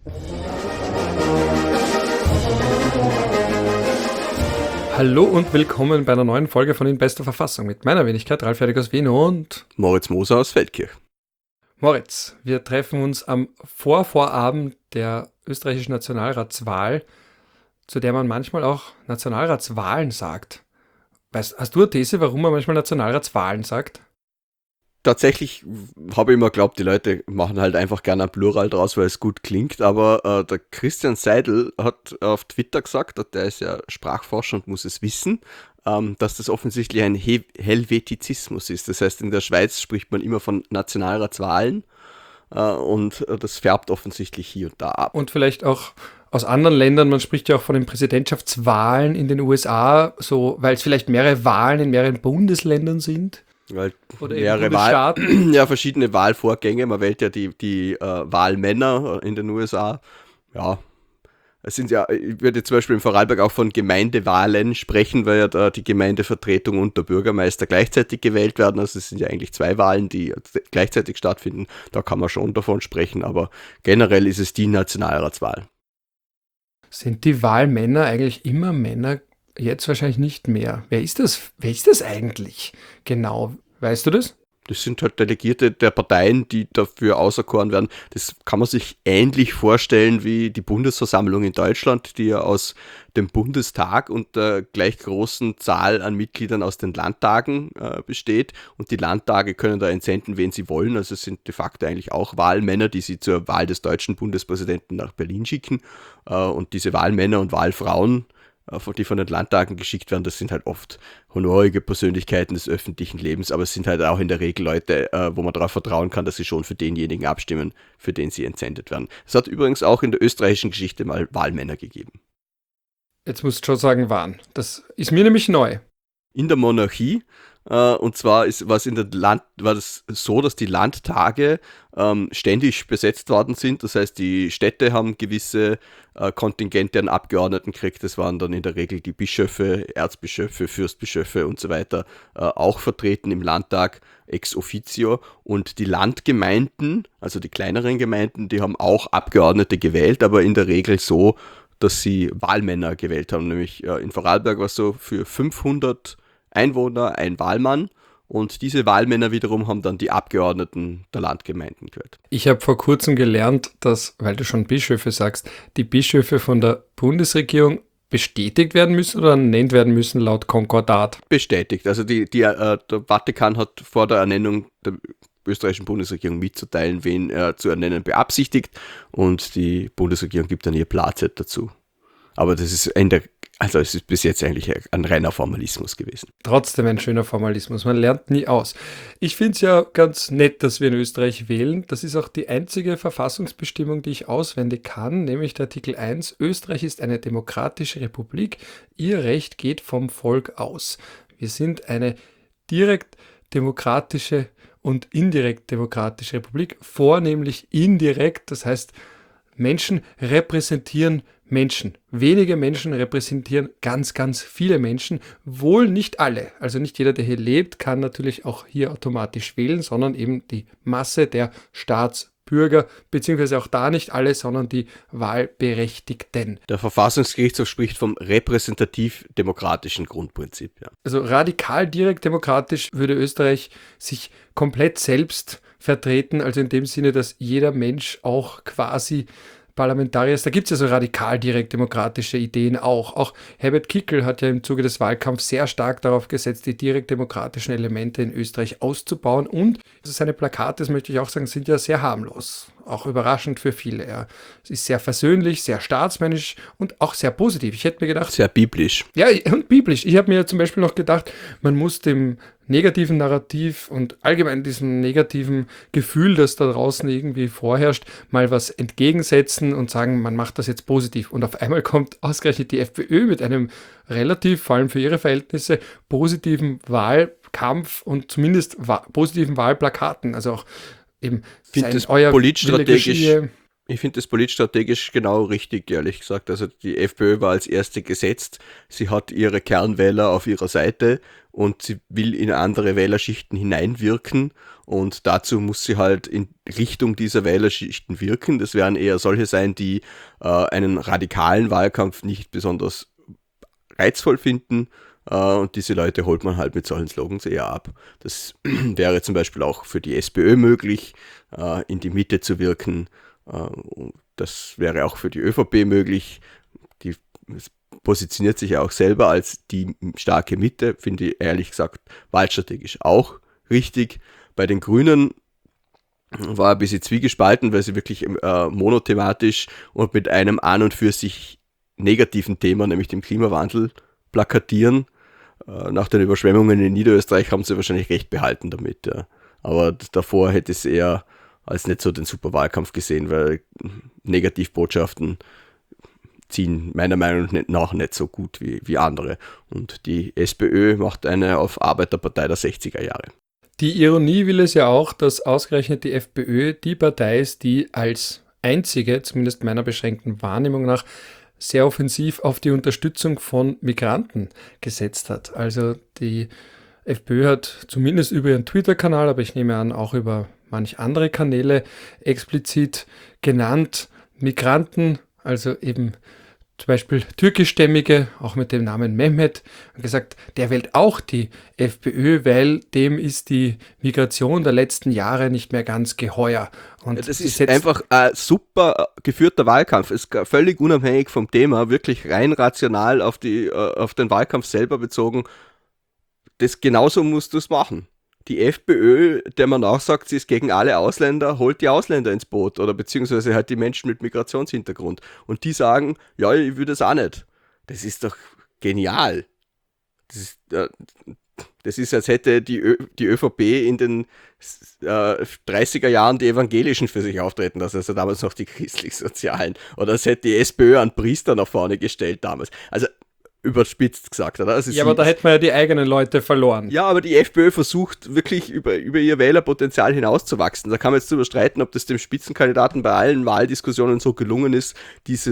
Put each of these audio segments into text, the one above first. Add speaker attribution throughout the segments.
Speaker 1: Hallo und willkommen bei einer neuen Folge von In bester Verfassung mit meiner Wenigkeit Ralf Fertig aus Wien und
Speaker 2: Moritz Moser aus Feldkirch.
Speaker 1: Moritz, wir treffen uns am Vorabend der österreichischen Nationalratswahl, zu der man manchmal auch Nationalratswahlen sagt. Hast du eine These, warum man manchmal Nationalratswahlen sagt?
Speaker 2: Tatsächlich habe ich immer geglaubt, die Leute machen halt einfach gerne ein Plural draus, weil es gut klingt, aber der Christian Seidel hat auf Twitter gesagt, der ist ja Sprachforscher und muss es wissen, dass das offensichtlich ein Helvetizismus ist. Das heißt, in der Schweiz spricht man immer von Nationalratswahlen und das färbt offensichtlich hier und da ab.
Speaker 1: Und vielleicht auch aus anderen Ländern, man spricht ja auch von den Präsidentschaftswahlen in den USA, so, weil es vielleicht mehrere Wahlen in mehreren Bundesländern sind.
Speaker 2: Weil
Speaker 1: oder eben
Speaker 2: verschiedene Wahlvorgänge. Man wählt ja die Wahlmänner in den USA. Ja, es sind ja, ich würde zum Beispiel in Vorarlberg auch von Gemeindewahlen sprechen, weil ja da die Gemeindevertretung und der Bürgermeister gleichzeitig gewählt werden. Also es sind ja eigentlich zwei Wahlen, die gleichzeitig stattfinden. Da kann man schon davon sprechen, aber generell ist es die Nationalratswahl.
Speaker 1: Sind die Wahlmänner eigentlich immer Männer? Jetzt wahrscheinlich nicht mehr. Wer ist das? Wer ist das eigentlich? Genau. Weißt du das?
Speaker 2: Das sind halt Delegierte der Parteien, die dafür auserkoren werden. Das kann man sich ähnlich vorstellen wie die Bundesversammlung in Deutschland, die ja aus dem Bundestag und der gleich großen Zahl an Mitgliedern aus den Landtagen besteht. Und die Landtage können da entsenden, wen sie wollen. Also es sind de facto eigentlich auch Wahlmänner, die sie zur Wahl des deutschen Bundespräsidenten nach Berlin schicken. Und diese Wahlmänner und Wahlfrauen, die von den Landtagen geschickt werden, das sind halt oft honorige Persönlichkeiten des öffentlichen Lebens, aber es sind halt auch in der Regel Leute, wo man darauf vertrauen kann, dass sie schon für denjenigen abstimmen, für den sie entsendet werden. Es hat übrigens auch in der österreichischen Geschichte mal Wahlmänner gegeben.
Speaker 1: Jetzt musst du schon sagen, wann. Das ist mir nämlich neu.
Speaker 2: In der Monarchie, und zwar war das so, dass die Landtage ständig besetzt worden sind. Das heißt, die Städte haben gewisse Kontingente an Abgeordneten gekriegt. Das waren dann in der Regel die Bischöfe, Erzbischöfe, Fürstbischöfe und so weiter auch vertreten im Landtag ex officio. Und die Landgemeinden, also die kleineren Gemeinden, die haben auch Abgeordnete gewählt, aber in der Regel so, dass sie Wahlmänner gewählt haben. Nämlich in Vorarlberg war es so für 500 Einwohner ein Wahlmann und diese Wahlmänner wiederum haben dann die Abgeordneten der Landgemeinden gewählt.
Speaker 1: Ich habe vor kurzem gelernt, dass, weil du schon Bischöfe sagst, die Bischöfe von der Bundesregierung bestätigt werden müssen oder ernannt werden müssen laut Konkordat?
Speaker 2: Bestätigt. Also der Vatikan hat vor der Ernennung der österreichischen Bundesregierung mitzuteilen, wen er zu ernennen beabsichtigt und die Bundesregierung gibt dann ihr Blazett dazu. Aber das ist es ist bis jetzt eigentlich ein reiner Formalismus gewesen.
Speaker 1: Trotzdem ein schöner Formalismus, man lernt nie aus. Ich finde es ja ganz nett, dass wir in Österreich wählen. Das ist auch die einzige Verfassungsbestimmung, die ich auswendig kann, nämlich der Artikel 1. Österreich ist eine demokratische Republik. Ihr Recht geht vom Volk aus. Wir sind eine direkt demokratische und indirekt demokratische Republik, vornehmlich indirekt, das heißt, Menschen repräsentieren Menschen. Wenige Menschen repräsentieren ganz, ganz viele Menschen, wohl nicht alle. Also nicht jeder, der hier lebt, kann natürlich auch hier automatisch wählen, sondern eben die Masse der Staatsbürger, beziehungsweise auch da nicht alle, sondern die Wahlberechtigten.
Speaker 2: Der Verfassungsgerichtshof spricht vom repräsentativ-demokratischen Grundprinzip. Ja.
Speaker 1: Also radikal direkt demokratisch würde Österreich sich komplett selbst vertreten, also in dem Sinne, dass jeder Mensch auch quasi Parlamentarier ist. Da gibt es ja so radikal direkt demokratische Ideen auch. Auch Herbert Kickl hat ja im Zuge des Wahlkampfs sehr stark darauf gesetzt, die direkt demokratischen Elemente in Österreich auszubauen. Und seine Plakate, das möchte ich auch sagen, sind ja sehr harmlos. Auch überraschend für viele. Er ist sehr versöhnlich, sehr staatsmännisch und auch sehr positiv. Ich hätte mir gedacht...
Speaker 2: Sehr biblisch.
Speaker 1: Ja, und biblisch. Ich habe mir zum Beispiel noch gedacht, man muss dem negativen Narrativ und allgemein diesem negativen Gefühl, das da draußen irgendwie vorherrscht, mal was entgegensetzen und sagen, man macht das jetzt positiv. Und auf einmal kommt ausgerechnet die FPÖ mit einem relativ, vor allem für ihre Verhältnisse, positiven Wahlkampf und zumindest positiven Wahlplakaten. Also auch eben
Speaker 2: ich finde das politstrategisch Ich finde das politstrategisch genau richtig, ehrlich gesagt. Also die FPÖ war als erste gesetzt. Sie hat ihre Kernwähler auf ihrer Seite und sie will in andere Wählerschichten hineinwirken. Und dazu muss sie halt in Richtung dieser Wählerschichten wirken. Das werden eher solche sein, die einen radikalen Wahlkampf nicht besonders reizvoll finden. Und diese Leute holt man halt mit solchen Slogans eher ab. Das wäre zum Beispiel auch für die SPÖ möglich, in die Mitte zu wirken. Das wäre auch für die ÖVP möglich. Die positioniert sich ja auch selber als die starke Mitte, finde ich ehrlich gesagt wahlstrategisch auch richtig. Bei den Grünen war ein bisschen zwiegespalten, weil sie wirklich monothematisch und mit einem an und für sich negativen Thema, nämlich dem Klimawandel, plakatieren. Nach den Überschwemmungen in Niederösterreich haben sie wahrscheinlich recht behalten damit. Ja. Aber davor hätte es eher als nicht so den super Wahlkampf gesehen, weil Negativbotschaften ziehen meiner Meinung nach nicht so gut wie andere. Und die SPÖ macht eine auf Arbeiterpartei der 60er Jahre.
Speaker 1: Die Ironie will es ja auch, dass ausgerechnet die FPÖ die Partei ist, die als einzige, zumindest meiner beschränkten Wahrnehmung nach, sehr offensiv auf die Unterstützung von Migranten gesetzt hat. Also die FPÖ hat zumindest über ihren Twitter-Kanal, aber ich nehme an auch über manch andere Kanäle explizit genannt, Migranten, also eben zum Beispiel türkischstämmige, auch mit dem Namen Mehmet, und gesagt, der wählt auch die FPÖ, weil dem ist die Migration der letzten Jahre nicht mehr ganz geheuer. Und
Speaker 2: das ist einfach ein super geführter Wahlkampf. Es ist völlig unabhängig vom Thema, wirklich rein rational auf den Wahlkampf selber bezogen. Das genauso musst du es machen. Die FPÖ, der man auch sagt, sie ist gegen alle Ausländer, holt die Ausländer ins Boot oder beziehungsweise halt die Menschen mit Migrationshintergrund. Und die sagen, ja, ich will das auch nicht. Das ist doch genial. Das ist, als hätte die ÖVP in den 30er Jahren die Evangelischen für sich auftreten lassen, also damals noch die christlich-sozialen. Oder als hätte die SPÖ einen Priester nach vorne gestellt damals. Also überspitzt gesagt, oder? Also
Speaker 1: ja, aber da hätten wir ja die eigenen Leute verloren.
Speaker 2: Ja, aber die FPÖ versucht wirklich über ihr Wählerpotenzial hinauszuwachsen. Da kann man jetzt drüber streiten, ob das dem Spitzenkandidaten bei allen Wahldiskussionen so gelungen ist, diese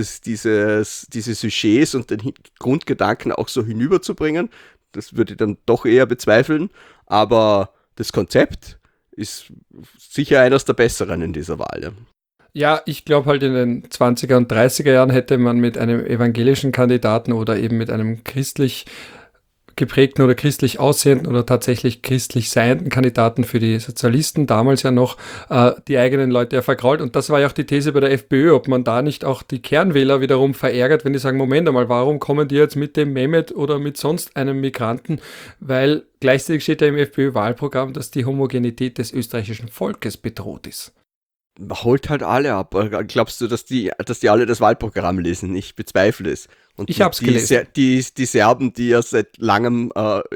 Speaker 2: Sujets und den Grundgedanken auch so hinüberzubringen. Das würde ich dann doch eher bezweifeln. Aber das Konzept ist sicher eines der besseren in dieser Wahl. Ja.
Speaker 1: Ja, ich glaube halt in den 20er und 30er Jahren hätte man mit einem evangelischen Kandidaten oder eben mit einem christlich geprägten oder christlich aussehenden oder tatsächlich christlich seienden Kandidaten für die Sozialisten damals ja noch die eigenen Leute ja vergrault. Und das war ja auch die These bei der FPÖ, ob man da nicht auch die Kernwähler wiederum verärgert, wenn die sagen, Moment einmal, warum kommen die jetzt mit dem Mehmet oder mit sonst einem Migranten? Weil gleichzeitig steht ja im FPÖ-Wahlprogramm, dass die Homogenität des österreichischen Volkes bedroht ist.
Speaker 2: Holt halt alle ab. Glaubst du, dass die alle das Wahlprogramm lesen? Ich bezweifle es. Und
Speaker 1: ich habe es gelesen.
Speaker 2: Die Serben, die ja seit langem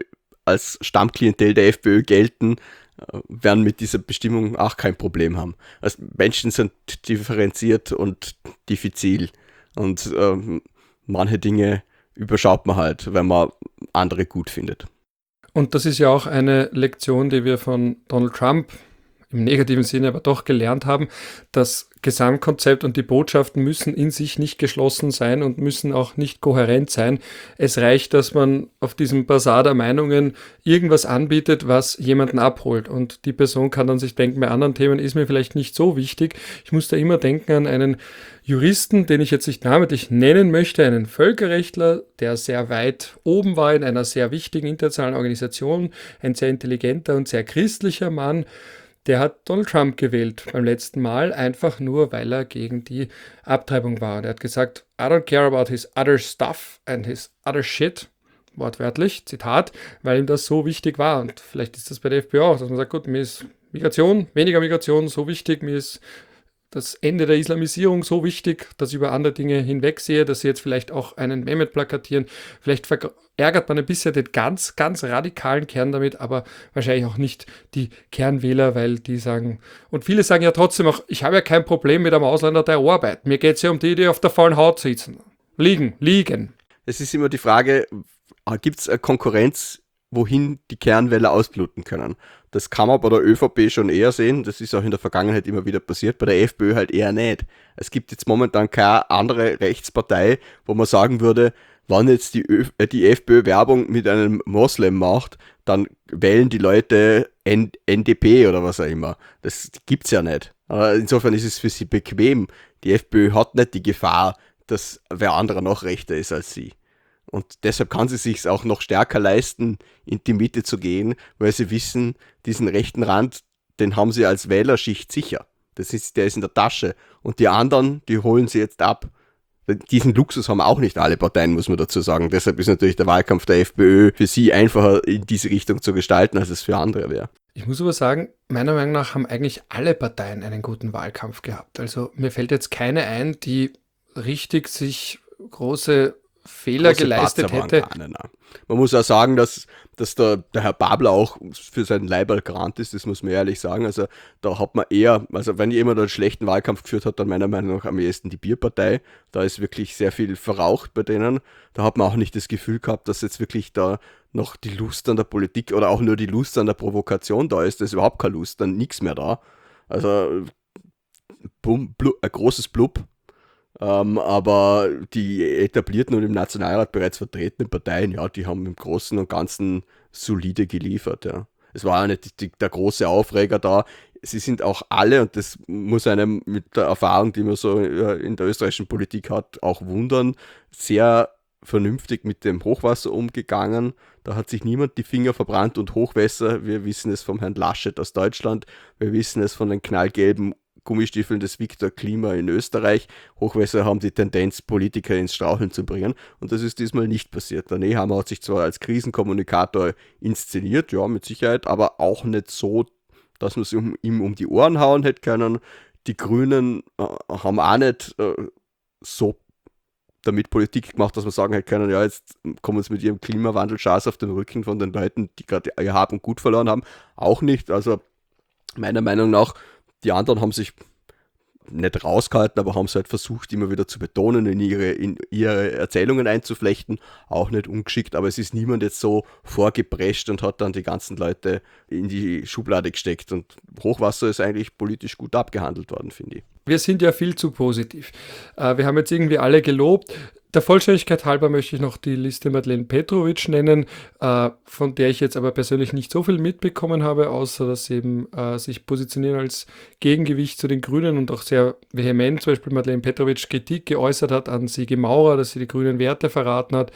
Speaker 2: als Stammklientel der FPÖ gelten, werden mit dieser Bestimmung auch kein Problem haben. Also Menschen sind differenziert und diffizil. Und manche Dinge überschaut man halt, wenn man andere gut findet.
Speaker 1: Und das ist ja auch eine Lektion, die wir von Donald Trump im negativen Sinne aber doch gelernt haben, das Gesamtkonzept und die Botschaften müssen in sich nicht geschlossen sein und müssen auch nicht kohärent sein. Es reicht, dass man auf diesem Basar der Meinungen irgendwas anbietet, was jemanden abholt. Und die Person kann dann sich denken, bei anderen Themen ist mir vielleicht nicht so wichtig. Ich muss da immer denken an einen Juristen, den ich jetzt nicht namentlich nennen möchte, einen Völkerrechtler, der sehr weit oben war in einer sehr wichtigen internationalen Organisation, ein sehr intelligenter und sehr christlicher Mann. Der hat Donald Trump gewählt beim letzten Mal, einfach nur, weil er gegen die Abtreibung war. Und er hat gesagt, I don't care about his other stuff and his other shit, wortwörtlich, Zitat, weil ihm das so wichtig war. Und vielleicht ist das bei der FPÖ auch, dass man sagt, gut, mir ist Migration, weniger Migration so wichtig, mir ist das Ende der Islamisierung so wichtig, dass ich über andere Dinge hinwegsehe, dass sie jetzt vielleicht auch einen Mehmet plakatieren. Vielleicht ärgert man ein bisschen den ganz, ganz radikalen Kern damit, aber wahrscheinlich auch nicht die Kernwähler, weil die sagen, und viele sagen ja trotzdem auch, ich habe ja kein Problem mit einem Ausländer, der arbeitet. Mir geht es ja um die auf der faulen Haut sitzen. Liegen.
Speaker 2: Es ist immer die Frage, gibt es eine Konkurrenz wohin die Kernwähler ausbluten können. Das kann man bei der ÖVP schon eher sehen, das ist auch in der Vergangenheit immer wieder passiert, bei der FPÖ halt eher nicht. Es gibt jetzt momentan keine andere Rechtspartei, wo man sagen würde, wenn jetzt die FPÖ Werbung mit einem Moslem macht, dann wählen die Leute NDP oder was auch immer. Das gibt's ja nicht. Insofern ist es für sie bequem. Die FPÖ hat nicht die Gefahr, dass wer anderer noch rechter ist als sie. Und deshalb kann sie sich auch noch stärker leisten, in die Mitte zu gehen, weil sie wissen, diesen rechten Rand, den haben sie als Wählerschicht sicher. Der ist in der Tasche. Und die anderen, die holen sie jetzt ab. Diesen Luxus haben auch nicht alle Parteien, muss man dazu sagen. Deshalb ist natürlich der Wahlkampf der FPÖ für sie einfacher in diese Richtung zu gestalten, als es für andere wäre.
Speaker 1: Ich muss aber sagen, meiner Meinung nach haben eigentlich alle Parteien einen guten Wahlkampf gehabt. Also mir fällt jetzt keine ein, die richtig sich große Fehler geleistet hätte.
Speaker 2: Man muss auch sagen, dass der Herr Babler auch für seinen Leiberl gerannt ist, das muss man ehrlich sagen. Also da hat man eher, also wenn jemand einen schlechten Wahlkampf geführt hat, dann meiner Meinung nach am ehesten die Bierpartei. Da ist wirklich sehr viel verraucht bei denen. Da hat man auch nicht das Gefühl gehabt, dass jetzt wirklich da noch die Lust an der Politik oder auch nur die Lust an der Provokation da ist. Da ist überhaupt keine Lust, dann nichts mehr da. Also ein großes Blub. Aber die etablierten und im Nationalrat bereits vertretenen Parteien, ja, die haben im Großen und Ganzen solide geliefert, ja. Es war ja nicht der große Aufreger da. Sie sind auch alle, und das muss einem mit der Erfahrung, die man so in der österreichischen Politik hat, auch wundern, sehr vernünftig mit dem Hochwasser umgegangen. Da hat sich niemand die Finger verbrannt, und Hochwässer, wir wissen es vom Herrn Laschet aus Deutschland, wir wissen es von den knallgelben Gummistiefeln des Viktor Klima in Österreich. Hochwässer haben die Tendenz, Politiker ins Straucheln zu bringen, und das ist diesmal nicht passiert. Der Nehammer hat sich zwar als Krisenkommunikator inszeniert, ja, mit Sicherheit, aber auch nicht so, dass man es ihm um die Ohren hauen hätte können. Die Grünen haben auch nicht so damit Politik gemacht, dass man sagen hätte können, ja, jetzt kommen sie mit ihrem Klimawandel-Schaß auf den Rücken von den Leuten, die gerade ihr Hab und Gut verloren haben. Auch nicht. Also meiner Meinung nach, die anderen haben sich nicht rausgehalten, aber haben es halt versucht, immer wieder zu betonen, in ihre Erzählungen einzuflechten. Auch nicht ungeschickt, aber es ist niemand jetzt so vorgeprescht und hat dann die ganzen Leute in die Schublade gesteckt. Und Hochwasser ist eigentlich politisch gut abgehandelt worden, finde ich.
Speaker 1: Wir sind ja viel zu positiv. Wir haben jetzt irgendwie alle gelobt. Der Vollständigkeit halber möchte ich noch die Liste Madeleine Petrovic nennen, von der ich jetzt aber persönlich nicht so viel mitbekommen habe, außer dass sie eben sich positionieren als Gegengewicht zu den Grünen und auch sehr vehement, zum Beispiel Madeleine Petrovic Kritik geäußert hat an Sigi Maurer, dass sie die grünen Werte verraten hat,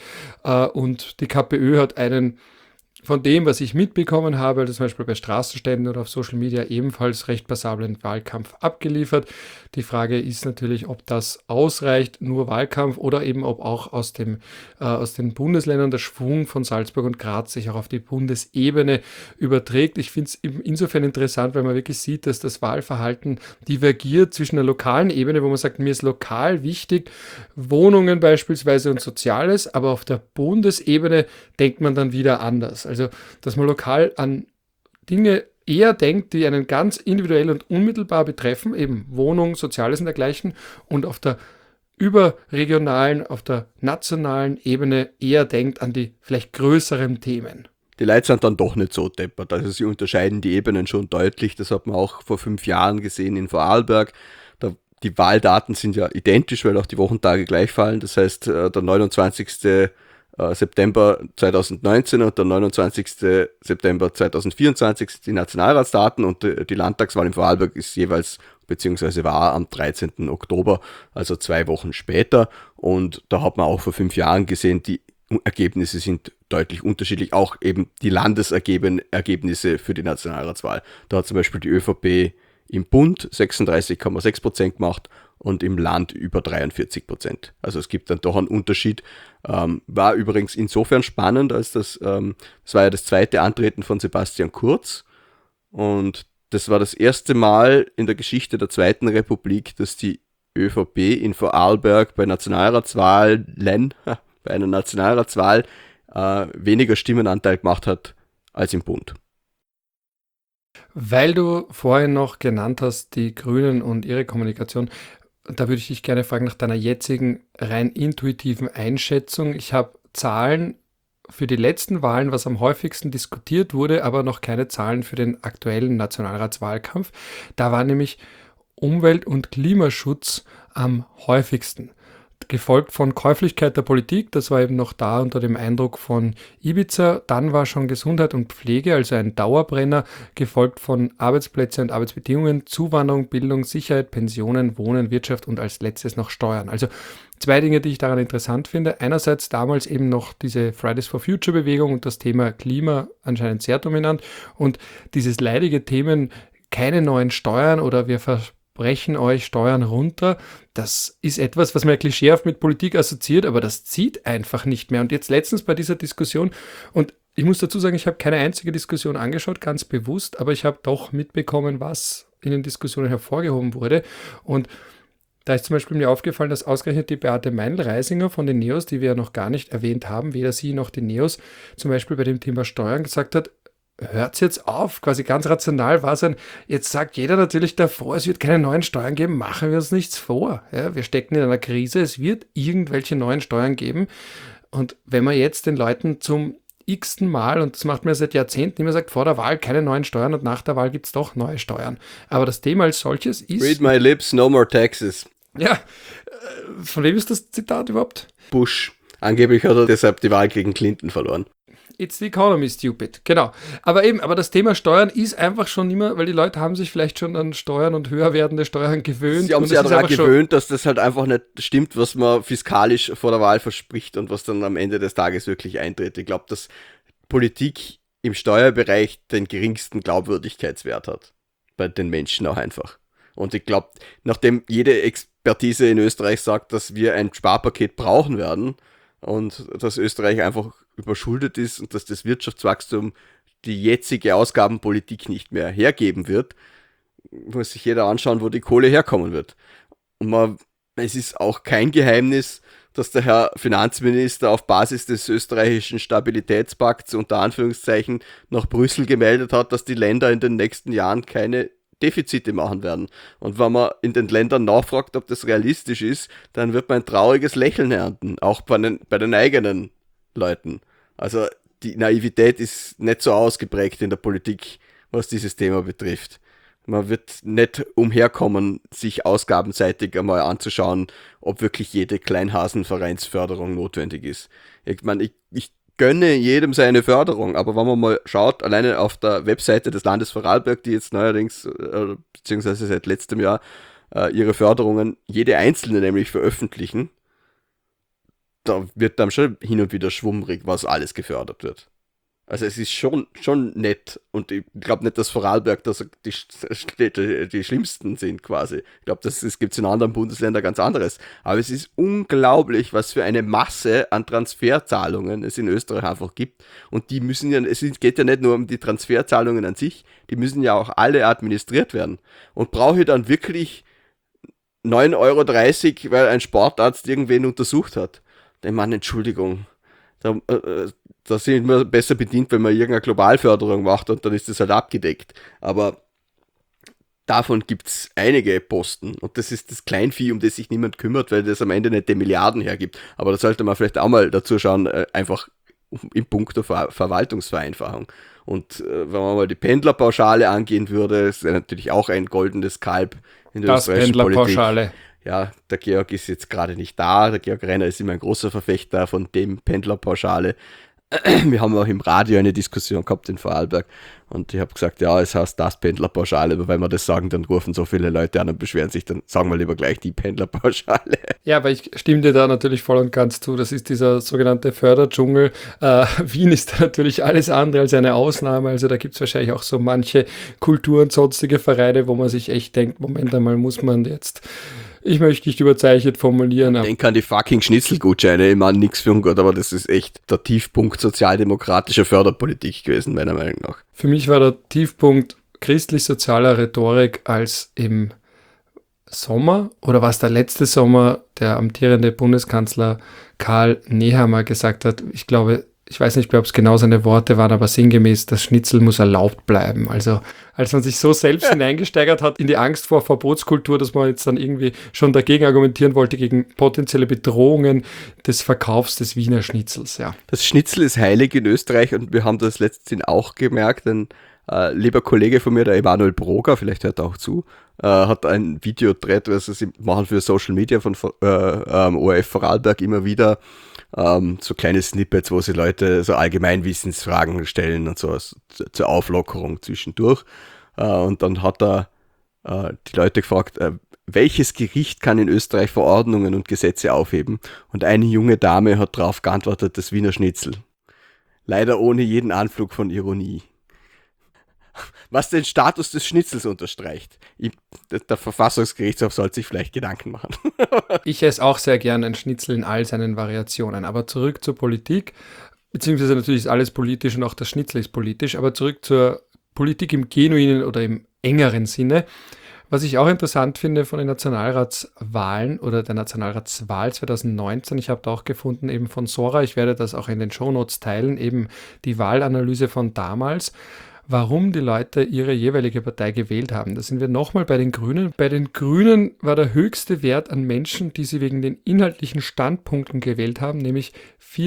Speaker 1: und die KPÖ hat einen von dem, was ich mitbekommen habe, also zum Beispiel bei Straßenständen oder auf Social Media, ebenfalls recht passablen Wahlkampf abgeliefert. Die Frage ist natürlich, ob das ausreicht, nur Wahlkampf, oder eben ob auch aus den Bundesländern der Schwung von Salzburg und Graz sich auch auf die Bundesebene überträgt. Ich finde es insofern interessant, weil man wirklich sieht, dass das Wahlverhalten divergiert zwischen der lokalen Ebene, wo man sagt, mir ist lokal wichtig, Wohnungen beispielsweise und Soziales, aber auf der Bundesebene denkt man dann wieder anders. Also, dass man lokal an Dinge eher denkt, die einen ganz individuell und unmittelbar betreffen, eben Wohnung, Soziales und dergleichen, und auf der überregionalen, auf der nationalen Ebene eher denkt an die vielleicht größeren Themen.
Speaker 2: Die Leute sind dann doch nicht so deppert. Also sie unterscheiden die Ebenen schon deutlich. Das hat man auch vor 5 Jahren gesehen in Vorarlberg. Die Wahldaten sind ja identisch, weil auch die Wochentage gleich fallen. Das heißt, der 29. September 2019 und der 29. September 2024 sind die Nationalratsdaten, und die Landtagswahl in Vorarlberg ist jeweils, beziehungsweise war am 13. Oktober, also 2 Wochen später. Und da hat man auch vor 5 Jahren gesehen, die Ergebnisse sind deutlich unterschiedlich, auch eben die Landesergebnisse für die Nationalratswahl. Da hat zum Beispiel die ÖVP im Bund 36,6% gemacht und im Land über 43%. Also es gibt dann doch einen Unterschied. War übrigens insofern spannend, als das war ja das zweite Antreten von Sebastian Kurz, und das war das erste Mal in der Geschichte der Zweiten Republik, dass die ÖVP in Vorarlberg bei einer Nationalratswahl weniger Stimmenanteil gemacht hat als im Bund.
Speaker 1: Weil du vorhin noch genannt hast, die Grünen und ihre Kommunikation, da würde ich dich gerne fragen nach deiner jetzigen rein intuitiven Einschätzung. Ich habe Zahlen für die letzten Wahlen, was am häufigsten diskutiert wurde, aber noch keine Zahlen für den aktuellen Nationalratswahlkampf. Da war nämlich Umwelt- und Klimaschutz am häufigsten. Gefolgt von Käuflichkeit der Politik, das war eben noch da unter dem Eindruck von Ibiza. Dann war schon Gesundheit und Pflege, also ein Dauerbrenner, gefolgt von Arbeitsplätze und Arbeitsbedingungen, Zuwanderung, Bildung, Sicherheit, Pensionen, Wohnen, Wirtschaft und als letztes noch Steuern. Also zwei Dinge, die ich daran interessant finde. Einerseits damals eben noch diese Fridays for Future Bewegung und das Thema Klima anscheinend sehr dominant und dieses leidige Themen, keine neuen Steuern oder wir brechen euch Steuern runter. Das ist etwas, was man ja klischeehaft mit Politik assoziiert, aber das zieht einfach nicht mehr. Und jetzt letztens bei dieser Diskussion, und ich muss dazu sagen, ich habe keine einzige Diskussion angeschaut, ganz bewusst, aber ich habe doch mitbekommen, was in den Diskussionen hervorgehoben wurde. Und da ist zum Beispiel mir aufgefallen, dass ausgerechnet die Beate Meindl-Reisinger von den NEOS, die wir ja noch gar nicht erwähnt haben, weder sie noch die NEOS, zum Beispiel bei dem Thema Steuern gesagt hat, hört's jetzt auf, quasi ganz rational war es jetzt sagt jeder natürlich davor, es wird keine neuen Steuern geben, machen wir uns nichts vor. Ja, wir stecken in einer Krise, es wird irgendwelche neuen Steuern geben. Und wenn man jetzt den Leuten zum x-ten Mal, und das macht man seit Jahrzehnten, immer sagt, vor der Wahl keine neuen Steuern und nach der Wahl gibt es doch neue Steuern. Aber das Thema als solches ist...
Speaker 2: Read my lips, no more taxes.
Speaker 1: Ja, von wem ist das Zitat überhaupt?
Speaker 2: Bush. Angeblich hat er deshalb die Wahl gegen Clinton verloren.
Speaker 1: It's the economy, stupid. Genau. Aber das Thema Steuern ist einfach schon immer, weil die Leute haben sich vielleicht schon an Steuern und höher werdende Steuern gewöhnt.
Speaker 2: Sie haben sich ja daran gewöhnt, dass das halt einfach nicht stimmt, was man fiskalisch vor der Wahl verspricht und was dann am Ende des Tages wirklich eintritt. Ich glaube, dass Politik im Steuerbereich den geringsten Glaubwürdigkeitswert hat. Bei den Menschen auch einfach. Und ich glaube, nachdem jede Expertise in Österreich sagt, dass wir ein Sparpaket brauchen werden und dass Österreich einfach überschuldet ist und dass das Wirtschaftswachstum die jetzige Ausgabenpolitik nicht mehr hergeben wird, muss sich jeder anschauen, wo die Kohle herkommen wird. Und es ist auch kein Geheimnis, dass der Herr Finanzminister auf Basis des österreichischen Stabilitätspakts unter Anführungszeichen nach Brüssel gemeldet hat, dass die Länder in den nächsten Jahren keine Defizite machen werden. Und wenn man in den Ländern nachfragt, ob das realistisch ist, dann wird man ein trauriges Lächeln ernten, auch bei den eigenen Leuten. Also die Naivität ist nicht so ausgeprägt in der Politik, was dieses Thema betrifft. Man wird nicht umherkommen, sich ausgabenseitig einmal anzuschauen, ob wirklich jede Kleinhasenvereinsförderung notwendig ist. Ich meine, ich gönne jedem seine Förderung, aber wenn man mal schaut, alleine auf der Webseite des Landes Vorarlberg, die jetzt neuerdings, beziehungsweise seit letztem Jahr, ihre Förderungen, jede einzelne nämlich veröffentlichen, da wird dann schon hin und wieder schwummrig, was alles gefördert wird. Also es ist schon nett und ich glaube nicht, dass Vorarlberg das die Städte die schlimmsten sind quasi. Ich glaube, es gibt in anderen Bundesländern ganz anderes. Aber es ist unglaublich, was für eine Masse an Transferzahlungen es in Österreich einfach gibt. Und die müssen ja, geht ja nicht nur um die Transferzahlungen an sich, die müssen ja auch alle administriert werden. Und brauche ich dann wirklich 9,30 €, weil ein Sportarzt irgendwen untersucht hat? Ich meine, Entschuldigung, da sind wir besser bedient, wenn man irgendeine Globalförderung macht und dann ist das halt abgedeckt. Aber davon gibt es einige Posten und das ist das Kleinvieh, um das sich niemand kümmert, weil das am Ende nicht die Milliarden hergibt. Aber da sollte man vielleicht auch mal dazu schauen, einfach im Punkt der Verwaltungsvereinfachung. Und wenn man mal die Pendlerpauschale angehen würde, ist natürlich auch ein goldenes Kalb in der österreichischen Politik. Ja, der Georg ist jetzt gerade nicht da. Der Georg Renner ist immer ein großer Verfechter von dem Pendlerpauschale. Wir haben auch im Radio eine Diskussion gehabt in Vorarlberg und ich habe gesagt, ja, es heißt das Pendlerpauschale, aber wenn wir das sagen, dann rufen so viele Leute an und beschweren sich, dann sagen wir lieber gleich die Pendlerpauschale.
Speaker 1: Ja, aber ich stimme dir da natürlich voll und ganz zu. Das ist dieser sogenannte Förderdschungel. Wien ist da natürlich alles andere als eine Ausnahme. Also da gibt es wahrscheinlich auch so manche Kultur- und sonstige Vereine, wo man sich echt denkt, Moment einmal, muss man jetzt... Ich möchte nicht überzeichnet formulieren.
Speaker 2: Denk an die fucking Schnitzelgutscheine. Ich meine, nichts für ungut, aber das ist echt der Tiefpunkt sozialdemokratischer Förderpolitik gewesen, meiner Meinung nach.
Speaker 1: Für mich war der Tiefpunkt christlich-sozialer Rhetorik, als im Sommer, oder war es der letzte Sommer, der amtierende Bundeskanzler Karl Nehammer gesagt hat, ich glaube, ich weiß nicht mehr, ob es genau seine Worte waren, aber sinngemäß, das Schnitzel muss erlaubt bleiben. Also als man sich so selbst hineingesteigert hat in die Angst vor Verbotskultur, dass man jetzt dann irgendwie schon dagegen argumentieren wollte, gegen potenzielle Bedrohungen des Verkaufs des Wiener Schnitzels. Ja.
Speaker 2: Das Schnitzel ist heilig in Österreich und wir haben das letztens auch gemerkt, ein lieber Kollege von mir, der Emanuel Broger, vielleicht hört er auch zu, hat ein Video gedreht, was sie machen für Social Media von ORF Vorarlberg immer wieder so kleine Snippets, wo sie Leute so Allgemeinwissensfragen stellen und so zur Auflockerung zwischendurch. Und dann hat er die Leute gefragt, welches Gericht kann in Österreich Verordnungen und Gesetze aufheben? Und eine junge Dame hat darauf geantwortet, das Wiener Schnitzel. Leider ohne jeden Anflug von Ironie. Was den Status des Schnitzels unterstreicht. Der Verfassungsgerichtshof sollte sich vielleicht Gedanken machen.
Speaker 1: Ich esse auch sehr gern ein Schnitzel in all seinen Variationen. Aber zurück zur Politik, beziehungsweise natürlich ist alles politisch und auch das Schnitzel ist politisch, aber zurück zur Politik im genuinen oder im engeren Sinne. Was ich auch interessant finde von den Nationalratswahlen oder der Nationalratswahl 2019, ich habe da auch gefunden, eben von Sora, ich werde das auch in den Shownotes teilen, eben die Wahlanalyse von damals, warum die Leute ihre jeweilige Partei gewählt haben. Da sind wir nochmal bei den Grünen. Bei den Grünen war der höchste Wert an Menschen, die sie wegen den inhaltlichen Standpunkten gewählt haben, nämlich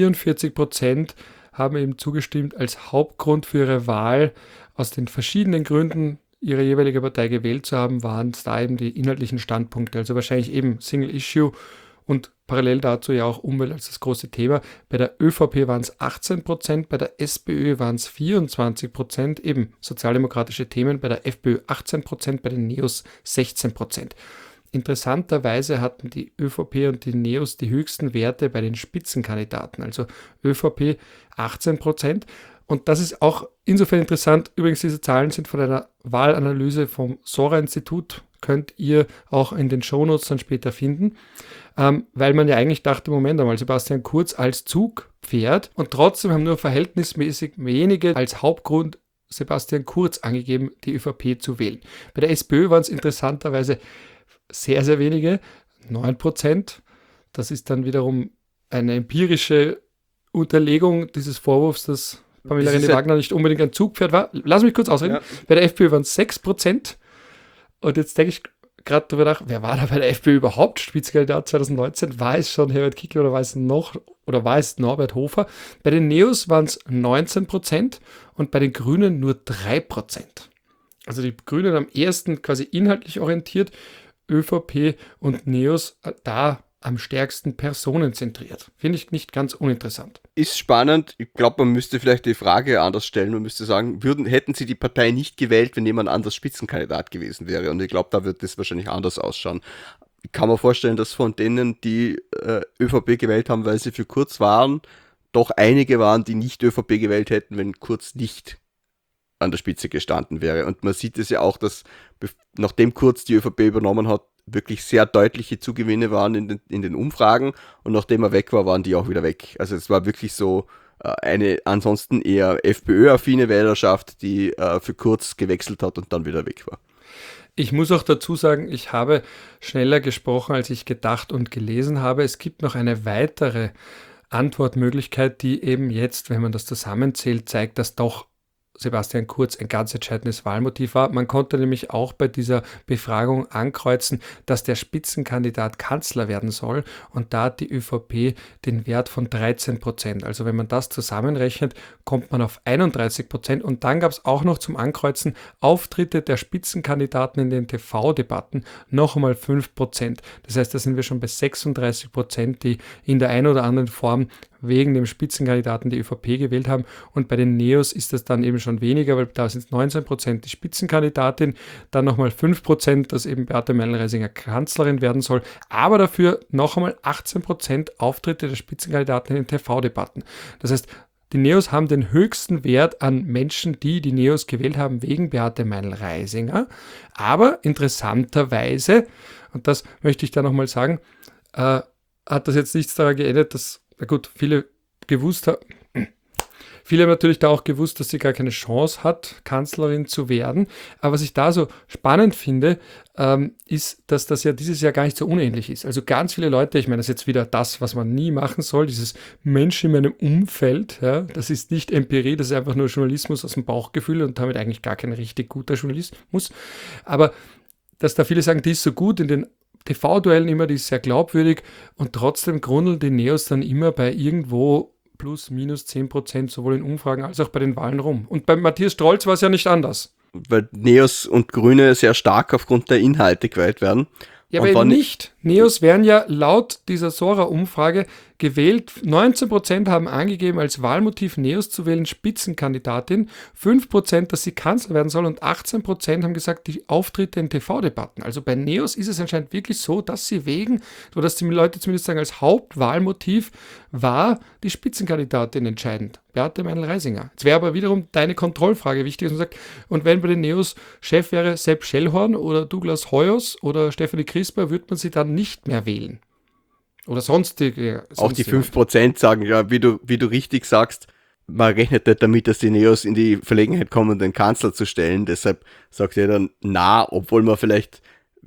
Speaker 1: 44% haben eben zugestimmt als Hauptgrund für ihre Wahl aus den verschiedenen Gründen, ihre jeweilige Partei gewählt zu haben, waren es da eben die inhaltlichen Standpunkte. Also wahrscheinlich eben Single Issue und parallel dazu ja auch Umwelt als das große Thema. Bei der ÖVP waren es 18%, bei der SPÖ waren es 24%, eben sozialdemokratische Themen, bei der FPÖ 18%, bei den Neos 16%. Interessanterweise hatten die ÖVP und die Neos die höchsten Werte bei den Spitzenkandidaten, also ÖVP 18%. Und das ist auch insofern interessant. Übrigens, diese Zahlen sind von einer Wahlanalyse vom Sora-Institut, könnt ihr auch in den Shownotes dann später finden, weil man ja eigentlich dachte, Moment einmal, Sebastian Kurz als Zugpferd und trotzdem haben nur verhältnismäßig wenige als Hauptgrund Sebastian Kurz angegeben, die ÖVP zu wählen. Bei der SPÖ waren es interessanterweise sehr, sehr wenige, 9%. Das ist dann wiederum eine empirische Unterlegung dieses Vorwurfs, dass Pamela Rendi-Wagner nicht unbedingt ein Zugpferd war. Lass mich kurz ausreden. Ja. Bei der FPÖ waren es 6%. Und jetzt denke ich gerade darüber nach, wer war da bei der FPÖ überhaupt Spitzenkandidat 2019? War es schon Herbert Kickl oder war es Norbert Hofer? Bei den Neos waren es 19% und bei den Grünen nur 3%. Also die Grünen am ehesten quasi inhaltlich orientiert, ÖVP und Neos da am stärksten personenzentriert. Finde ich nicht ganz uninteressant.
Speaker 2: Ist spannend. Ich glaube, man müsste vielleicht die Frage anders stellen. Man müsste sagen, hätten sie die Partei nicht gewählt, wenn jemand anders Spitzenkandidat gewesen wäre? Und ich glaube, da wird das wahrscheinlich anders ausschauen. Ich kann mir vorstellen, dass von denen, die ÖVP gewählt haben, weil sie für Kurz waren, doch einige waren, die nicht ÖVP gewählt hätten, wenn Kurz nicht an der Spitze gestanden wäre. Und man sieht es ja auch, dass nachdem Kurz die ÖVP übernommen hat, wirklich sehr deutliche Zugewinne waren in den Umfragen und nachdem er weg war, waren die auch wieder weg. Also es war wirklich so eine ansonsten eher FPÖ-affine Wählerschaft, die für Kurz gewechselt hat und dann wieder weg war.
Speaker 1: Ich muss auch dazu sagen, ich habe schneller gesprochen, als ich gedacht und gelesen habe. Es gibt noch eine weitere Antwortmöglichkeit, die eben jetzt, wenn man das zusammenzählt, zeigt, dass doch Sebastian Kurz ein ganz entscheidendes Wahlmotiv war. Man konnte nämlich auch bei dieser Befragung ankreuzen, dass der Spitzenkandidat Kanzler werden soll und da hat die ÖVP den Wert von 13%. Also wenn man das zusammenrechnet, kommt man auf 31% und dann gab es auch noch zum Ankreuzen Auftritte der Spitzenkandidaten in den TV-Debatten nochmal 5%. Das heißt, da sind wir schon bei 36%, die in der einen oder anderen Form wegen dem Spitzenkandidaten die ÖVP gewählt haben und bei den Neos ist das dann eben schon weniger, weil da sind es 19% die Spitzenkandidatin, dann nochmal 5%, dass eben Beate Meindl-Reisinger Kanzlerin werden soll, aber dafür noch einmal 18% Auftritte der Spitzenkandidaten in den TV-Debatten. Das heißt, die Neos haben den höchsten Wert an Menschen, die die Neos gewählt haben, wegen Beate Meindl-Reisinger, aber interessanterweise, und das möchte ich da nochmal sagen, hat das jetzt nichts daran geändert, dass na gut, viele Viele haben natürlich da auch gewusst, dass sie gar keine Chance hat, Kanzlerin zu werden. Aber was ich da so spannend finde, ist, dass das ja dieses Jahr gar nicht so unähnlich ist. Also ganz viele Leute, ich meine, das ist jetzt wieder das, was man nie machen soll, dieses Mensch in meinem Umfeld, ja, das ist nicht Empirie, das ist einfach nur Journalismus aus dem Bauchgefühl und damit eigentlich gar kein richtig guter Journalismus. Aber dass da viele sagen, die ist so gut in den TV-Duellen immer, die ist sehr glaubwürdig und trotzdem grundeln die Neos dann immer bei irgendwo plus minus 10%, sowohl in Umfragen als auch bei den Wahlen rum. Und bei Matthias Strolz war es ja nicht anders.
Speaker 2: Weil Neos und Grüne sehr stark aufgrund der Inhalte gewählt werden.
Speaker 1: Ja, aber eben nicht. Neos werden ja laut dieser Sora-Umfrage gewählt. 19% haben angegeben, als Wahlmotiv Neos zu wählen Spitzenkandidatin, 5%, dass sie Kanzler werden soll und 18% haben gesagt, die Auftritte in TV-Debatten. Also bei Neos ist es anscheinend wirklich so, dass sie wägen, oder dass die Leute zumindest sagen, als Hauptwahlmotiv war die Spitzenkandidatin entscheidend. Beate Meindl-Reisinger. Jetzt wäre aber wiederum deine Kontrollfrage wichtig, dass man sagt, und wenn bei den Neos Chef wäre Sepp Schellhorn oder Douglas Heuers oder Stefanie Crisper, würde man sie dann nicht mehr wählen. Oder sonstige.
Speaker 2: Auch die 5% sagen, ja, wie du richtig sagst, man rechnet nicht damit, dass die Neos in die Verlegenheit kommen, den Kanzler zu stellen. Deshalb sagt er dann obwohl man vielleicht,